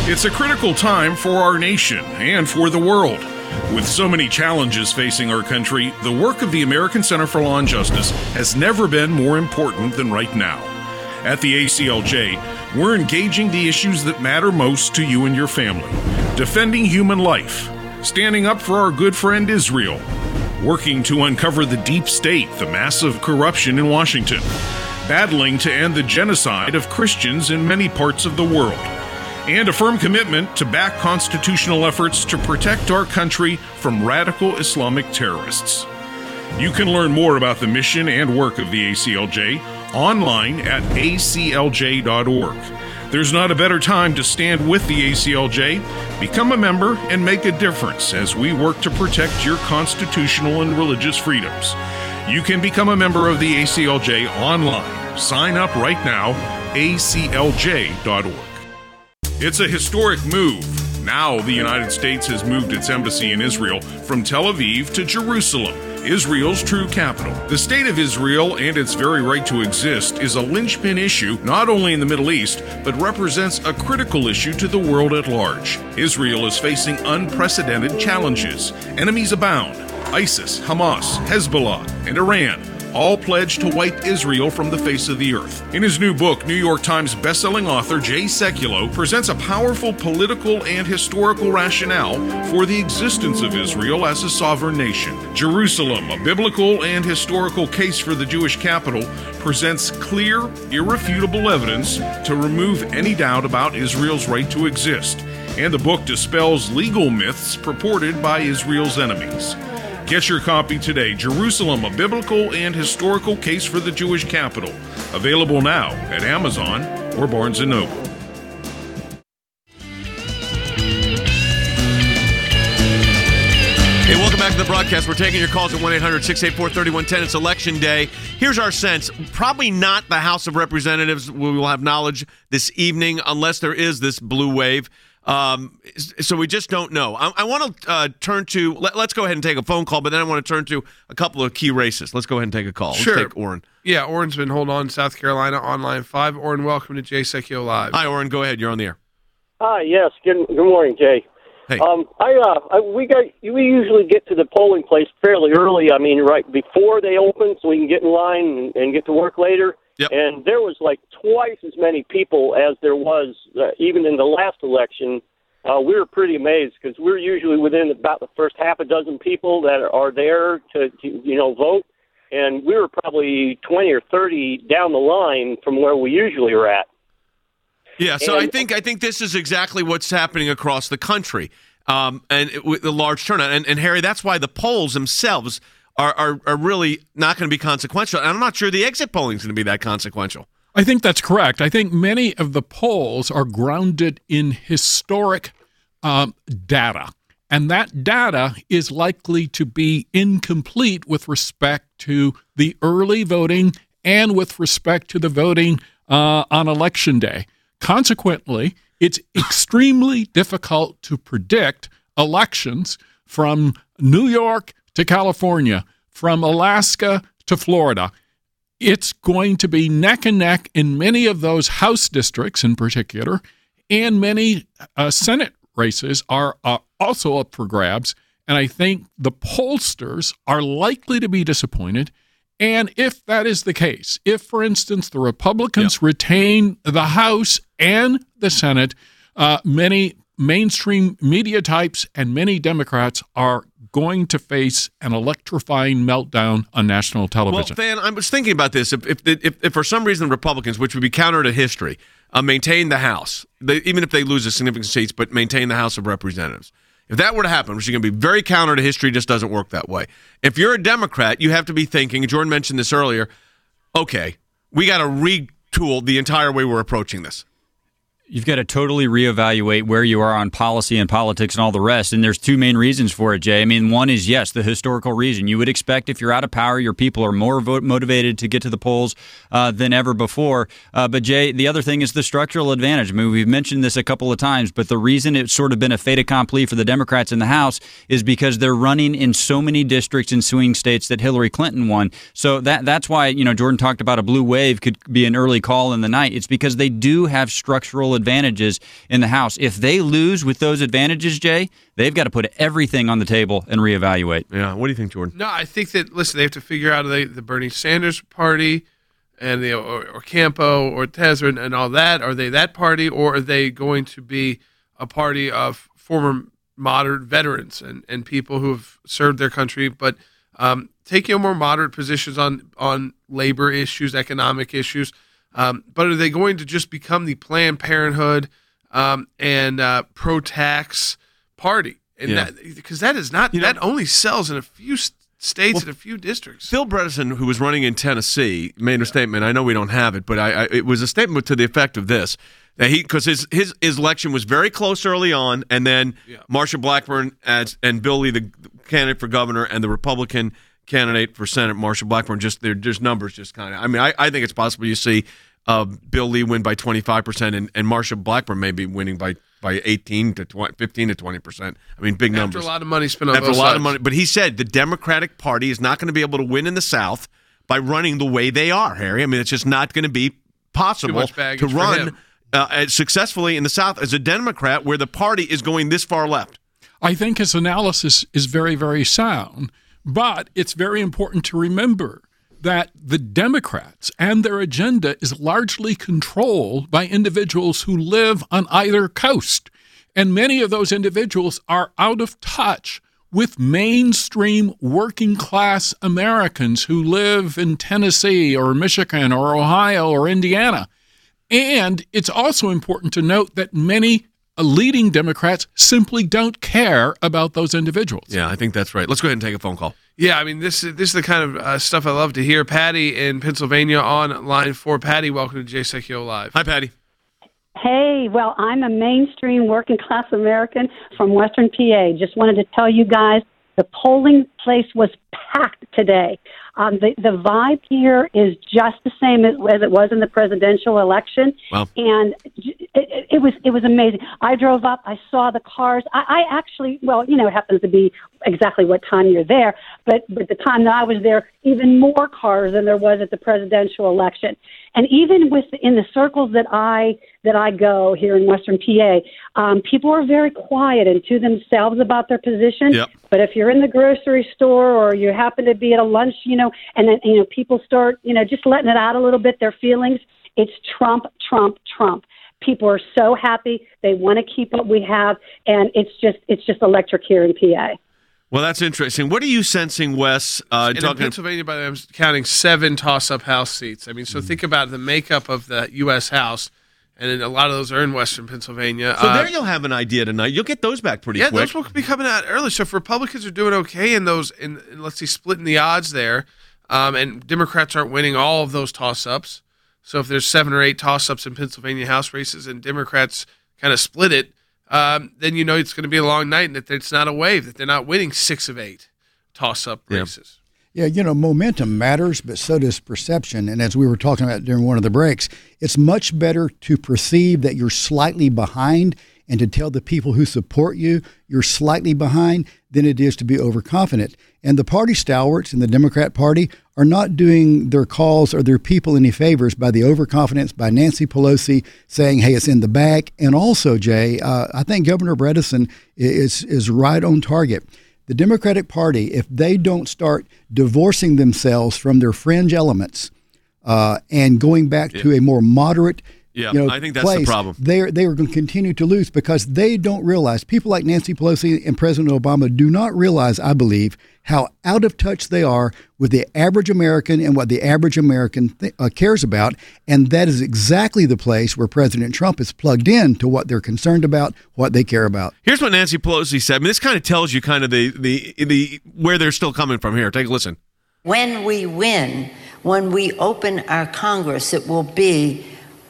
It's a critical time for our nation and for the world. With so many challenges facing our country, the work of the American Center for Law and Justice has never been more important than right now. At the A C L J, we're engaging the issues that matter most to you and your family, defending human life, standing up for our good friend Israel, working to uncover the deep state, the massive corruption in Washington, battling to end the genocide of Christians in many parts of the world, and a firm commitment to back constitutional efforts to protect our country from radical Islamic terrorists. You can learn more about the mission and work of the A C L J online at A C L J dot org. There's not a better time to stand with the A C L J. Become a member and make a difference as we work to protect your constitutional and religious freedoms. You can become a member of the A C L J online. Sign up right now, A C L J dot org. It's a historic move. Now the United States has moved its embassy in Israel from Tel Aviv to Jerusalem, Israel's true capital. The state of Israel and its very right to exist is a linchpin issue not only in the Middle East, but represents a critical issue to the world at large. Israel is facing unprecedented challenges. Enemies abound. ISIS, Hamas, Hezbollah, and Iran all pledged to wipe Israel from the face of the earth. In his new book, New York Times bestselling author Jay Sekulow presents a powerful political and historical rationale for the existence of Israel as a sovereign nation. Jerusalem, a biblical and historical case for the Jewish capital, presents clear, irrefutable evidence to remove any doubt about Israel's right to exist. And the book dispels legal myths purported by Israel's enemies. Get your copy today, Jerusalem, a biblical and historical case for the Jewish capital. Available now at Amazon or Barnes and Noble. Hey, welcome back to the broadcast. We're taking your calls at one eight hundred six eight four three one one zero. It's Election Day. Here's our sense. Probably not the House of Representatives. We will have knowledge this evening unless there is this blue wave. Um, so we just don't know. I, I want to uh, turn to, let, let's go ahead and take a phone call, but then I want to turn to a couple of key races. Let's go ahead and take a call. Let's Sure. take Orrin. Yeah, Orrin's been holding on, South Carolina on line five. Orrin, welcome to Jay Sekulow Live. Hi, Orrin. Go ahead. You're on the air. Hi, yes. Good, good morning, Jay. Hey. Um, I, uh, I, we got, we usually get to the polling place fairly early. I mean, right before they open, so we can get in line and, and get to work later. Yep. And there was like twice as many people as there was uh, even in the last election. Uh, we were pretty amazed because we're usually within about the first half a dozen people that are there to, to, you know, vote. And we were probably twenty or thirty down the line from where we usually are at. Yeah, so And- I think I think this is exactly what's happening across the country, um, and it, with the large turnout. And, and Harry, that's why the polls themselves are are, are really not going to be consequential. And I'm not sure the exit polling is going to be that consequential. I think that's correct. I think many of the polls are grounded in historic um, data, and that data is likely to be incomplete with respect to the early voting and with respect to the voting uh, on Election Day. Consequently, it's extremely difficult to predict elections from New York to California, from Alaska to Florida. It's going to be neck and neck in many of those House districts in particular, and many uh, Senate races are uh, also up for grabs. And I think the pollsters are likely to be disappointed. And if that is the case, if, for instance, the Republicans Yep. retain the House and the Senate, uh, many mainstream media types and many Democrats are going to face an electrifying meltdown on national television. Well, Van, I was thinking about this. If if, if, if for some reason the Republicans, which would be counter to history, uh, maintain the House, they, even if they lose a significant seats, but maintain the House of Representatives. If that were to happen, which is going to be very counter to history, just doesn't work that way. If you're a Democrat, you have to be thinking, Jordan mentioned this earlier, okay, we got to retool the entire way we're approaching this. You've got to totally reevaluate where you are on policy and politics and all the rest. And there's two main reasons for it, Jay. I mean, one is, yes, the historical reason. You would expect if you're out of power, your people are more vote motivated to get to the polls uh, than ever before. Uh, but, Jay, the other thing is the structural advantage. I mean, we've mentioned this a couple of times, but the reason it's sort of been a fait accompli for the Democrats in the House is because they're running in so many districts and swing states that Hillary Clinton won. So that that's why, you know, Jordan talked about a blue wave could be an early call in the night. It's because they do have structural advantages in the House. If they lose with those advantages, Jay, they've got to put everything on the table and reevaluate. Yeah. What do you think, Jordan? No, I think that, listen, they have to figure out the, the Bernie Sanders party and the or, or Campo or Tez and, and all that. Are they that party, or are they going to be a party of former moderate veterans and, and people who have served their country, but um, taking more moderate positions on, on labor issues, economic issues? Um, but are they going to just become the Planned Parenthood um, and uh, pro-tax party? And Yeah. that, because that is not, You know- that only sells in a few st- states Well, and a few districts. Phil Bredesen, who was running in Tennessee, made a statement. I know we don't have it, but I, I, it was a statement to the effect of this: that he, because his, his his election was very close early on, and then Yeah. Marsha Blackburn as and Bill Lee, the candidate for governor, and the Republican candidate for Senate, Marsha Blackburn, just their just numbers just kind of. I mean, I, I think it's possible you see uh, Bill Lee win by twenty-five percent, and and Marsha Blackburn may be winning by. by eighteen to twenty, fifteen to twenty percent. I mean, big numbers. After a lot of money spent on After a both lot sides. of money. But he said the Democratic Party is not going to be able to win in the South by running the way they are, Harry. I mean, it's just not going to be possible much to baggage for run him. uh, as successfully in the South as a Democrat where the party is going this far left. I think his analysis is very, very sound, but it's very important to remember that the Democrats and their agenda is largely controlled by individuals who live on either coast. And many of those individuals are out of touch with mainstream working class Americans who live in Tennessee or Michigan or Ohio or Indiana. And it's also important to note that many leading Democrats simply don't care about those individuals. Yeah, I think that's right. Let's go ahead and take a phone call. Yeah, I mean, this is this is the kind of uh, stuff I love to hear. Patty in Pennsylvania on line four. Patty, welcome to Jay Sekulow Live. Hi, Patty. Hey, well, I'm a mainstream working class American from Western P A. Just wanted to tell you guys the polling place was packed today. Um, the, the vibe here is just the same as, as it was in the presidential election. Wow. And it, it, it was it was amazing. I drove up. I saw the cars. I, I actually, well, you know, it happens to be exactly what time you're there. But, but the time that I was there, even more cars than there was at the presidential election. And even with in the circles that I that I go here in Western P A, um, people are very quiet and to themselves about their position. Yep. But if you're in the grocery store or you happen to be at a lunch, you know, and then you know people start, you know, just letting it out a little bit, their feelings, it's Trump, Trump, Trump. People are so happy. They want to keep what we have, and it's just it's just electric here in P A. Well, that's interesting. What are you sensing, Wes? Uh, And in talking Pennsylvania, by the way, I'm counting seven toss-up House seats. I mean, so think about the makeup of the U S House, and then a lot of those are in Western Pennsylvania. So Uh, there you'll have an idea tonight. You'll get those back pretty yeah, quick. those will be coming out early. So if Republicans are doing okay in those, in, in let's see, splitting the odds there, um, and Democrats aren't winning all of those toss-ups. So if there's seven or eight toss-ups in Pennsylvania House races and Democrats kind of split it, um, then you know it's going to be a long night and that it's not a wave, that they're not winning six of eight toss-up Yeah. races. Yeah, you know, momentum matters, but so does perception. And as we were talking about during one of the breaks, it's much better to perceive that you're slightly behind and to tell the people who support you you're slightly behind than it is to be overconfident. And the party stalwarts in the Democrat Party are not doing their cause or their people any favors by the overconfidence by Nancy Pelosi saying, hey, it's in the bag. And also, Jay, uh, I think Governor Bredesen is, is right on target. The Democratic Party, if they don't start divorcing themselves from their fringe elements uh, and going back Yeah. to a more moderate Yeah, you know, I think that's the place, problem. They're, they are going to continue to lose because they don't realize, people like Nancy Pelosi and President Obama do not realize, I believe, how out of touch they are with the average American and what the average American th- uh, cares about. And that is exactly the place where President Trump is plugged in to what they're concerned about, what they care about. Here's what Nancy Pelosi said. I mean, this kind of tells you kind of the, the, the where they're still coming from here. Take a listen. When we win, when we open our Congress, it will be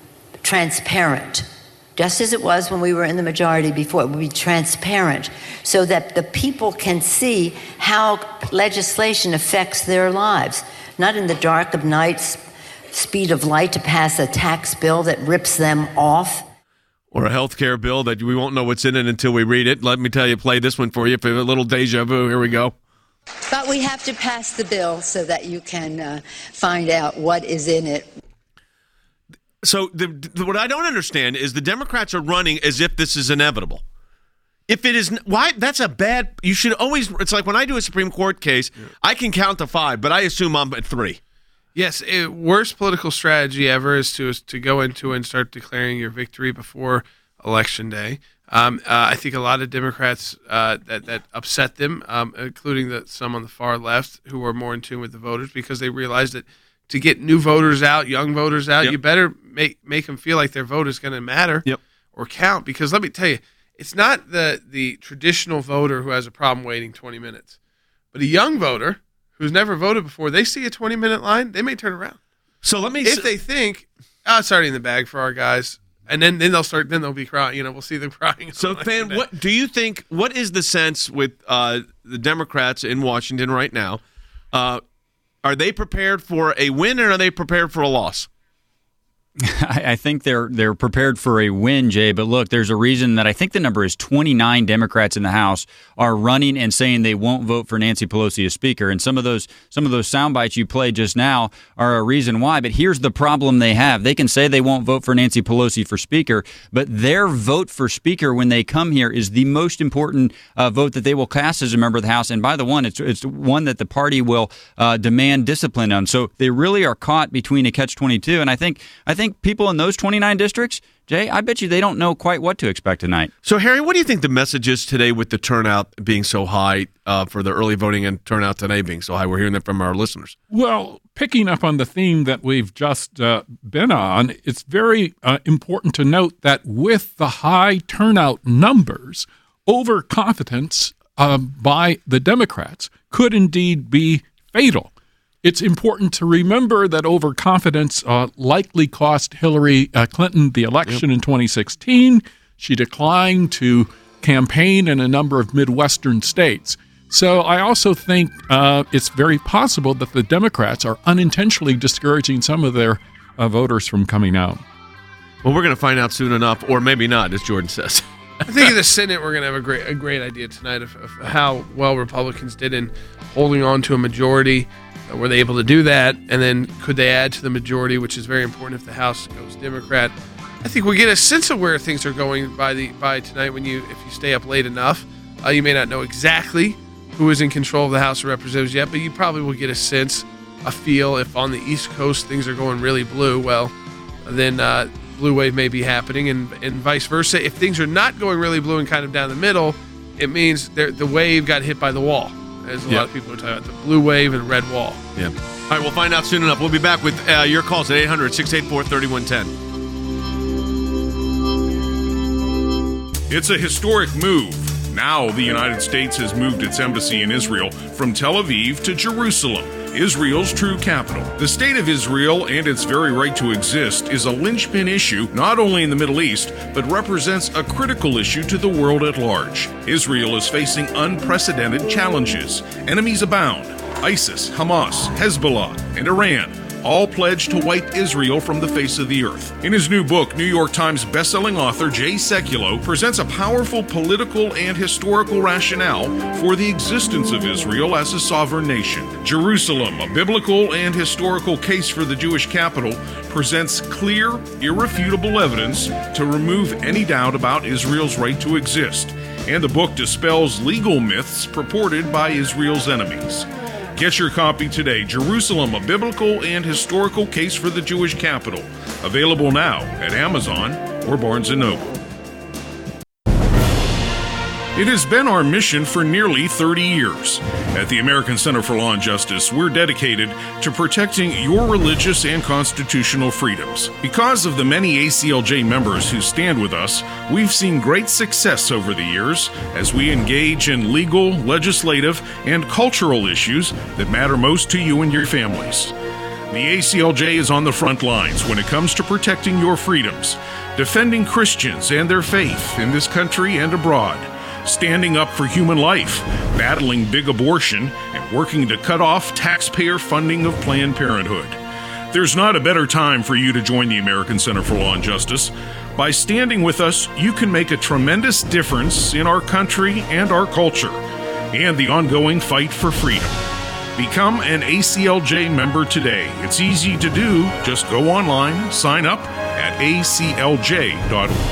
transparent, just as it was when we were in the majority before. It will be transparent so that the people can see how legislation affects their lives, not in the dark of night, speed of light to pass a tax bill that rips them off. Or a health care bill that we won't know what's in it until we read it. Let me tell you, play this one for you for a little deja vu. Here we go. But we have to pass the bill so that you can uh, find out what is in it. So the, the, what I don't understand is the Democrats are running as if this is inevitable. If it is, why? That's a bad. You should always. It's like when I do a Supreme Court case, yeah. I can count to five, but I assume I'm at three. Yes, it, worst political strategy ever is to is to go into and start declaring your victory before Election Day. Um, uh, I think a lot of Democrats uh, that that upset them, um, including the, some on the far left who are more in tune with the voters, because they realized that to get new voters out, young voters out, yep. you better make make them feel like their vote is going to matter yep. or count. Because let me tell you, it's not the the traditional voter who has a problem waiting twenty minutes, but a young voter who's never voted before. They see a twenty minute line, they may turn around. So let me if s- they think, oh, it's already in the bag for our guys. And then, then they'll start. Then they'll be crying. You know, we'll see them crying. So, Fan, what do you think? What is the sense with uh, the Democrats in Washington right now? Uh, are they prepared for a win, or are they prepared for a loss? I think they're they're prepared for a win, Jay. But look, there's a reason that I think the number is twenty-nine Democrats in the House are running and saying they won't vote for Nancy Pelosi as Speaker. And some of those some of those sound bites you played just now are a reason why. But here's the problem they have: they can say they won't vote for Nancy Pelosi for Speaker, but their vote for Speaker when they come here is the most important uh, vote that they will cast as a member of the House. And by the one, it's it's one that the party will uh, demand discipline on. So they really are caught between a catch twenty-two. And I think I think. people in those twenty-nine districts, Jay, I bet you they don't know quite what to expect tonight. So, Harry, what do you think the message is today with the turnout being so high uh, for the early voting and turnout today being so high? We're hearing that from our listeners. Well, picking up on the theme that we've just uh, been on, it's very uh, important to note that with the high turnout numbers, overconfidence uh, by the Democrats could indeed be fatal. It's important to remember that overconfidence uh, likely cost Hillary uh, Clinton the election yep. in twenty sixteen. She declined to campaign in a number of Midwestern states. So I also think uh, it's very possible that the Democrats are unintentionally discouraging some of their uh, voters from coming out. Well, we're going to find out soon enough, or maybe not, as Jordan says. I think in the Senate we're going to have a great a great idea tonight of, of how well Republicans did in holding on to a majority. Were they able to do that? And then could they add to the majority, which is very important if the House goes Democrat? I think we get a sense of where things are going by the by tonight. When you, if you stay up late enough, uh, you may not know exactly who is in control of the House of Representatives yet, but you probably will get a sense, a feel. If on the East Coast things are going really blue, well, then uh, blue wave may be happening, and and vice versa. If things are not going really blue and kind of down the middle, it means the wave got hit by the wall. As a yeah. lot of people are talking about the blue wave and red wall. Yeah. All right, we'll find out soon enough. We'll be back with uh, your calls at eight hundred, six eight four, three one one zero. It's a historic move. Now the United States has moved its embassy in Israel from Tel Aviv to Jerusalem, Israel's true capital. The state of Israel and its very right to exist is a linchpin issue not only in the Middle East, but represents a critical issue to the world at large. Israel is facing unprecedented challenges. Enemies abound. ISIS, Hamas, Hezbollah, and Iran all pledged to wipe Israel from the face of the earth. In his new book, New York Times bestselling author Jay Sekulow presents a powerful political and historical rationale for the existence of Israel as a sovereign nation. Jerusalem, a biblical and historical case for the Jewish capital, presents clear, irrefutable evidence to remove any doubt about Israel's right to exist. And the book dispels legal myths purported by Israel's enemies. Get your copy today. Jerusalem, a biblical and historical case for the Jewish capital. Available now at Amazon or Barnes and Noble. It has been our mission for nearly thirty years. At the American Center for Law and Justice, we're dedicated to protecting your religious and constitutional freedoms. Because of the many A C L J members who stand with us, we've seen great success over the years as we engage in legal, legislative, and cultural issues that matter most to you and your families. The A C L J is on the front lines when it comes to protecting your freedoms, defending Christians and their faith in this country and abroad, standing up for human life, battling big abortion, and working to cut off taxpayer funding of Planned Parenthood. There's not a better time for you to join the American Center for Law and Justice. By standing with us, you can make a tremendous difference in our country and our culture, and the ongoing fight for freedom. Become an A C L J member today. It's easy to do. Just go online, sign up, at a c l j dot org.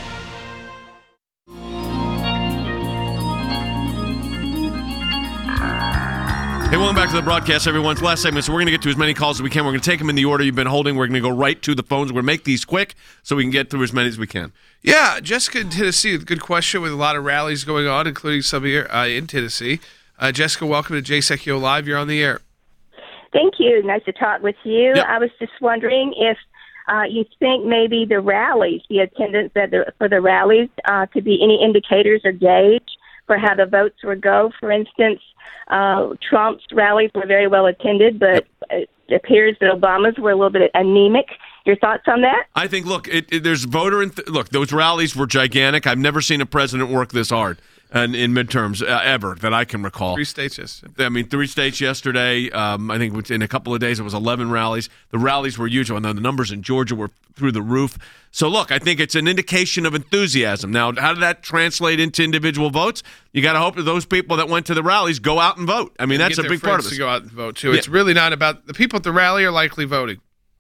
Hey, welcome back to the broadcast, everyone. It's the last segment, so we're going to get to as many calls as we can. We're going to take them in the order you've been holding. We're going to go right to the phones. We're going to make these quick so we can get through as many as we can. Yeah, Jessica in Tennessee, good question with a lot of rallies going on, including some here uh, in Tennessee. Uh, Jessica, welcome to Jay Sekulow Live. You're on the air. Thank you. Nice to talk with you. Yep. I was just wondering if uh, you think maybe the rallies, the attendance at the, for the rallies, uh, could be any indicators or gauge for how the votes would go. For instance, uh, Trump's rallies were very well attended, but it appears that Obama's were a little bit anemic. Your thoughts on that? I think, look, it, it, there's voter th- – look, those rallies were gigantic. I've never seen a president work this hard and in midterms uh, ever that I can recall. Three states yesterday. I mean, three states yesterday. Um, I think in a couple of days it was eleven rallies. The rallies were huge. And the numbers in Georgia were through the roof. So, look, I think it's an indication of enthusiasm. Now, how did that translate into individual votes? You got to hope that those people that went to the rallies go out and vote. I mean, And that's get a their big part of friends this. to go out and vote, too. Yeah. It's really not about – the people at the rally are likely voting.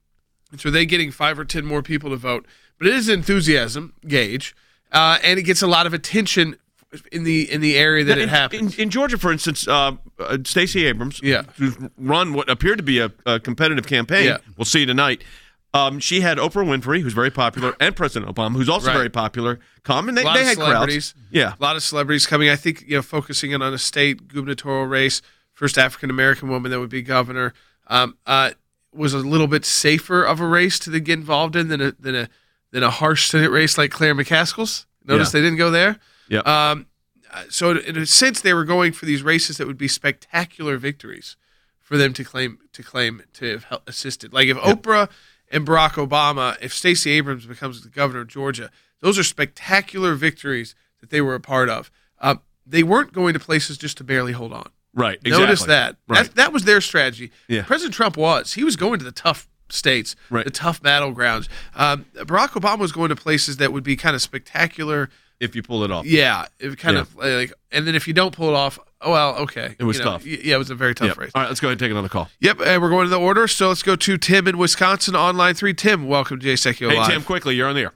So they getting five or ten more people to vote. But it is an enthusiasm gauge, uh, and it gets a lot of attention in the in the area that Now, it in, happens. In, in Georgia, for instance, uh, uh, Stacey Abrams, Yeah. who's run what appeared to be a, a competitive campaign, Yeah. we'll see tonight. Um, she had Oprah Winfrey, who's very popular, and President Obama, who's also Right. very popular, come, and they, a lot they of had celebrities. crowds. Yeah. A lot of celebrities coming. I think, you know, focusing in on a state gubernatorial race, first African-American woman that would be governor, um, uh, was a little bit safer of a race to get involved in than a than a than a harsh Senate race like Claire McCaskill's. Notice Yeah. they didn't go there. Yeah. Um, so in a sense, they were going for these races that would be spectacular victories for them to claim to claim to have helped, assisted. Like if Yep. Oprah and Barack Obama, if Stacey Abrams becomes the governor of Georgia, those are spectacular victories that they were a part of. Uh, they weren't going to places just to barely hold on. Right. Notice exactly. that. Right. that. That was their strategy. Yeah. President Trump was. He was going to the tough states, Right. the tough battlegrounds. Um, Barack Obama was going to places that would be kind of spectacular. If you pull it off. Yeah. It kind Yeah. of like, and then if you don't pull it off, oh, well, okay. It was You know, tough. y- Yeah, it was a very tough Yep. race. All right, let's go ahead and take another call. Yep, and we're going to the order. So let's go to Tim in Wisconsin on line three. Tim, welcome to Jay Sekulow Hey, Live. Tim, quickly, you're on the air.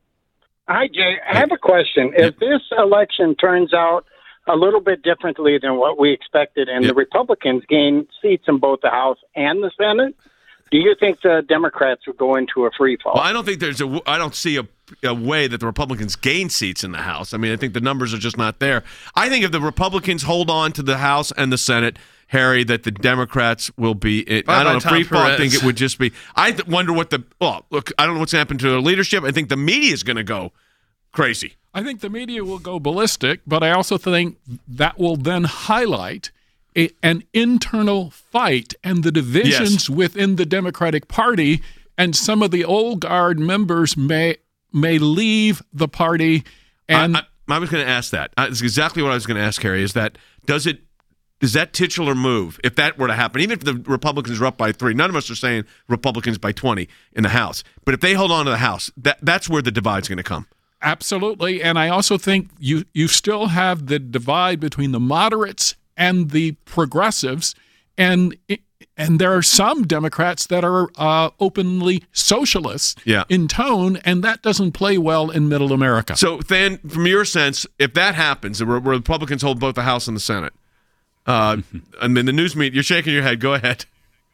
Hi, Jay. I have a question. If this election turns out a little bit differently than what we expected, and the Republicans gain seats in both the House and the Senate, do you think the Democrats would go into a free fall? Well, I don't think there's a. I don't see a, a way that the Republicans gain seats in the House. I mean, I think the numbers are just not there. I think if the Republicans hold on to the House and the Senate, Harry, that the Democrats will be. It, Bye I don't bye, know. Tom Free fall. I Perez. think it would just be. I th- wonder what the. Well, look, I don't know what's happened to their leadership. I think the media is going to go crazy. I think the media will go ballistic, but I also think that will then highlight a, an internal fight and the divisions Yes. within the Democratic Party, and some of the old guard members may may leave the party. And I, I, I was going to ask that. Uh, That's exactly what I was going to ask, Harry. Is that does it? Does that titular move, if that were to happen, even if the Republicans are up by three, none of us are saying Republicans by twenty in the House, but if they hold on to the House, that that's where the divide's going to come. Absolutely. And I also think you, you still have the divide between the moderates and the progressives. And and there are some Democrats that are uh, openly socialist Yeah. in tone, and that doesn't play well in middle America. So, then, from your sense, if that happens, the Re- Republicans hold both the House and the Senate, uh, and then the news media, you're shaking your head. Go ahead.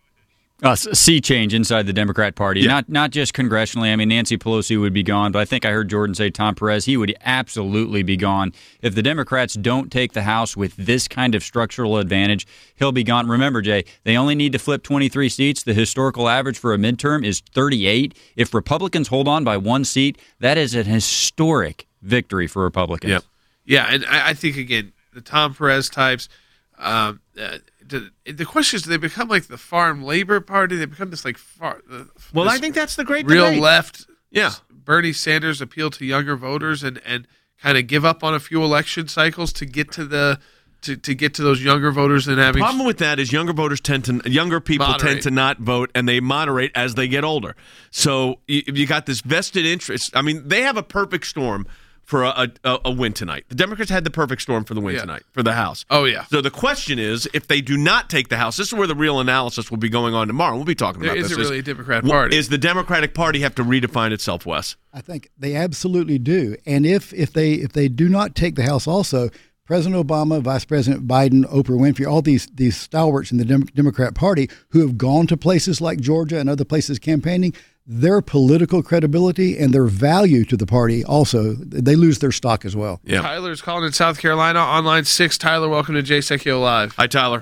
A sea change inside the Democrat Party, Yeah. not not just congressionally. I mean, Nancy Pelosi would be gone, but I think I heard Jordan say Tom Perez, he would absolutely be gone. If the Democrats don't take the House with this kind of structural advantage, he'll be gone. Remember, Jay, they only need to flip twenty-three seats. The historical average for a midterm is thirty-eight. If Republicans hold on by one seat, that is an historic victory for Republicans. Yep. Yeah, and I, I think, again, the Tom Perez types, um, uh, the, the question is, do they become like the farm labor party? They become this like far. Uh, Well, this I think that's the great real debate. left. Yeah. Bernie Sanders appeal to younger voters and, and kind of give up on a few election cycles to get to the to, to get to those younger voters and The having problem with that is younger voters tend to younger people tend Moderate. to not vote, and they moderate as they get older. So you, you got this vested interest. I mean, they have a perfect storm for a, a, a win tonight. The Democrats had the perfect storm for the win Yeah. tonight for the House. Oh, yeah. So the question is, if they do not take the House, this is where the real analysis will be going on tomorrow. We'll be talking There about isn't this. really a Democrat Well, Party. Is the Democratic Party have to redefine itself, Wes? I think they absolutely do. And if if they if they do not take the House also, President Obama, Vice President Biden, Oprah Winfrey, all these these stalwarts in the Dem- Democrat Party who have gone to places like Georgia and other places campaigning, their political credibility and their value to the party also, they lose their stock as well. Yeah. Tyler's calling in South Carolina on line six. Tyler, welcome to Jay Sekulow Live. Hi, Tyler.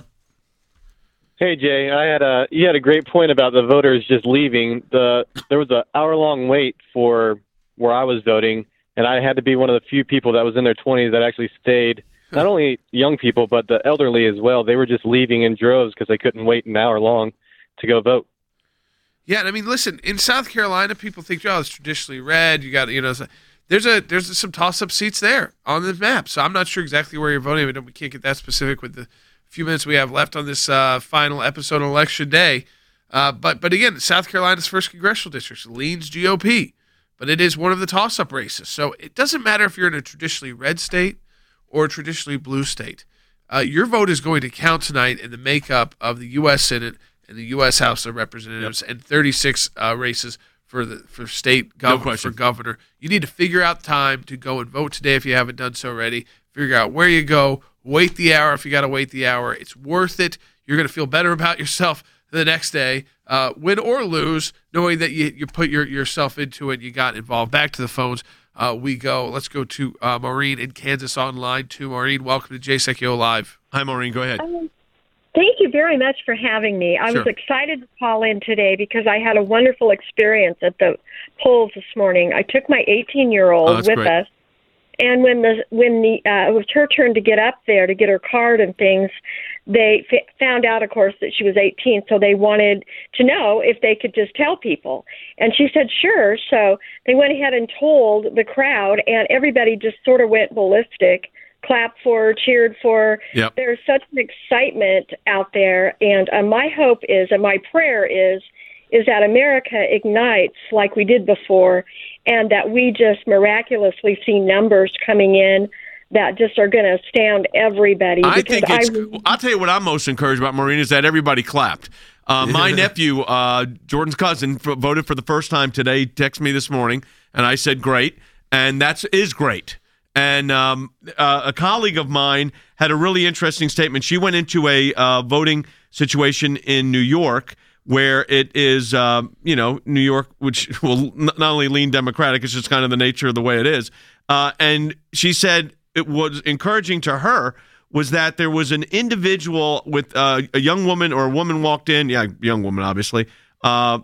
Hey Jay, I had a you had a great point about the voters just leaving. The there was an hour long wait for where I was voting, and I had to be one of the few people that was in their twenties that actually stayed. Not only young people, but the elderly as well. They were just leaving in droves because they couldn't wait an hour long to go vote. Yeah, and I mean, listen, in South Carolina, people think, oh, it's traditionally red. You got, you know, there's a there's some toss-up seats there on the map. So I'm not sure exactly where you're voting. We can't get that specific with the few minutes we have left on this uh, final episode on Election Day. Uh, but but again, South Carolina's first congressional district leans G O P, but it is one of the toss-up races. So it doesn't matter if you're in a traditionally red state or a traditionally blue state. Uh, your vote is going to count tonight in the makeup of the U S Senate and the U S House of Representatives, yep. and thirty-six uh, races for the for state governor, no for governor. You need to figure out time to go and vote today if you haven't done so already. Figure out where you go. Wait the hour if you got to wait the hour. It's worth it. You're going to feel better about yourself the next day, uh, win or lose, knowing that you, you put your, yourself into it, you got involved. Back to the phones uh, we go. Let's go to uh, Maureen in Kansas on line two. Maureen, welcome to Jay Sekulow Live. Hi, Maureen. Go ahead. Um, Thank you very much for having me. I Sure. was excited to call in today because I had a wonderful experience at the polls this morning. I took my eighteen-year-old Oh, that's with great. us, and when the when the uh, it was her turn to get up there to get her card and things, they f- found out, of course, that she was eighteen. So they wanted to know if they could just tell people, and she said sure. So they went ahead and told the crowd, and everybody just sort of went ballistic. Clapped for her, cheered for her. Yep. There's such an excitement out there, and uh, my hope is, and my prayer is, is that America ignites like we did before, and that we just miraculously see numbers coming in that just are going to astound everybody. I because think it's. I, I'll tell you what I'm most encouraged about, Maureen, is that everybody clapped. Uh, my nephew, uh, Jordan's cousin, f- voted for the first time today. Texted me this morning, and I said great, and that's is great. And um, uh, a colleague of mine had a really interesting statement. She went into a uh, voting situation in New York where it is, uh, you know, New York, which will n- not only lean Democratic, it's just kind of the nature of the way it is. Uh, and she said it was encouraging to her was that there was an individual with uh, a young woman or a woman walked in, yeah, young woman, obviously, uh,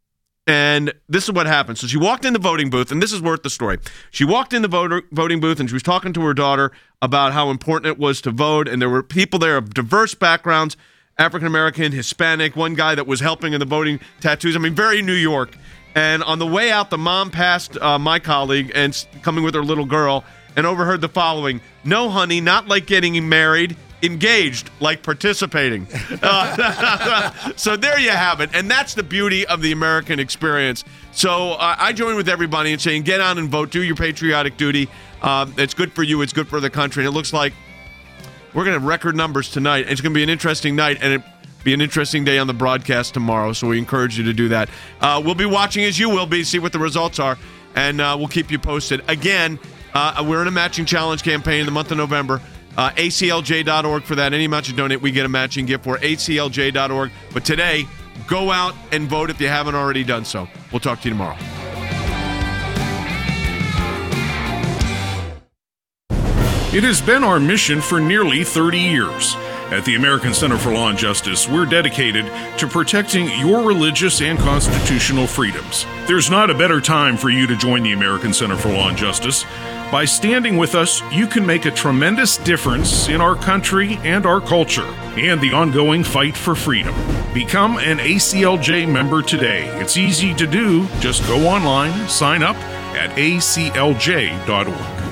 and this is what happened. So she walked in the voting booth, and this is worth the story. She walked in the voter, voting booth, and she was talking to her daughter about how important it was to vote, and there were people there of diverse backgrounds, African-American, Hispanic, one guy that was helping in the voting tattoos. I mean, very New York. And on the way out, the mom passed uh, my colleague and s- coming with her little girl and overheard the following: "No, honey, not like getting married. Engaged, like participating." Uh, so there you have it. And that's the beauty of the American experience. So uh, I join with everybody in saying get out and vote. Do your patriotic duty. Um, it's good for you. It's good for the country. And it looks like we're going to have record numbers tonight. It's going to be an interesting night, and it'll be an interesting day on the broadcast tomorrow. So we encourage you to do that. Uh, we'll be watching as you will be, see what the results are, and uh, we'll keep you posted. Again, uh, we're in a matching challenge campaign in the month of November. Uh, A C L J dot org for that. Any amount you donate, we get a matching gift for A C L J dot org. But today, go out and vote if you haven't already done so. We'll talk to you tomorrow. It has been our mission for nearly thirty years. At the American Center for Law and Justice, we're dedicated to protecting your religious and constitutional freedoms. There's not a better time for you to join the American Center for Law and Justice. By standing with us, you can make a tremendous difference in our country and our culture and the ongoing fight for freedom. Become an A C L J member today. It's easy to do. Just go online, sign up at A C L J dot org.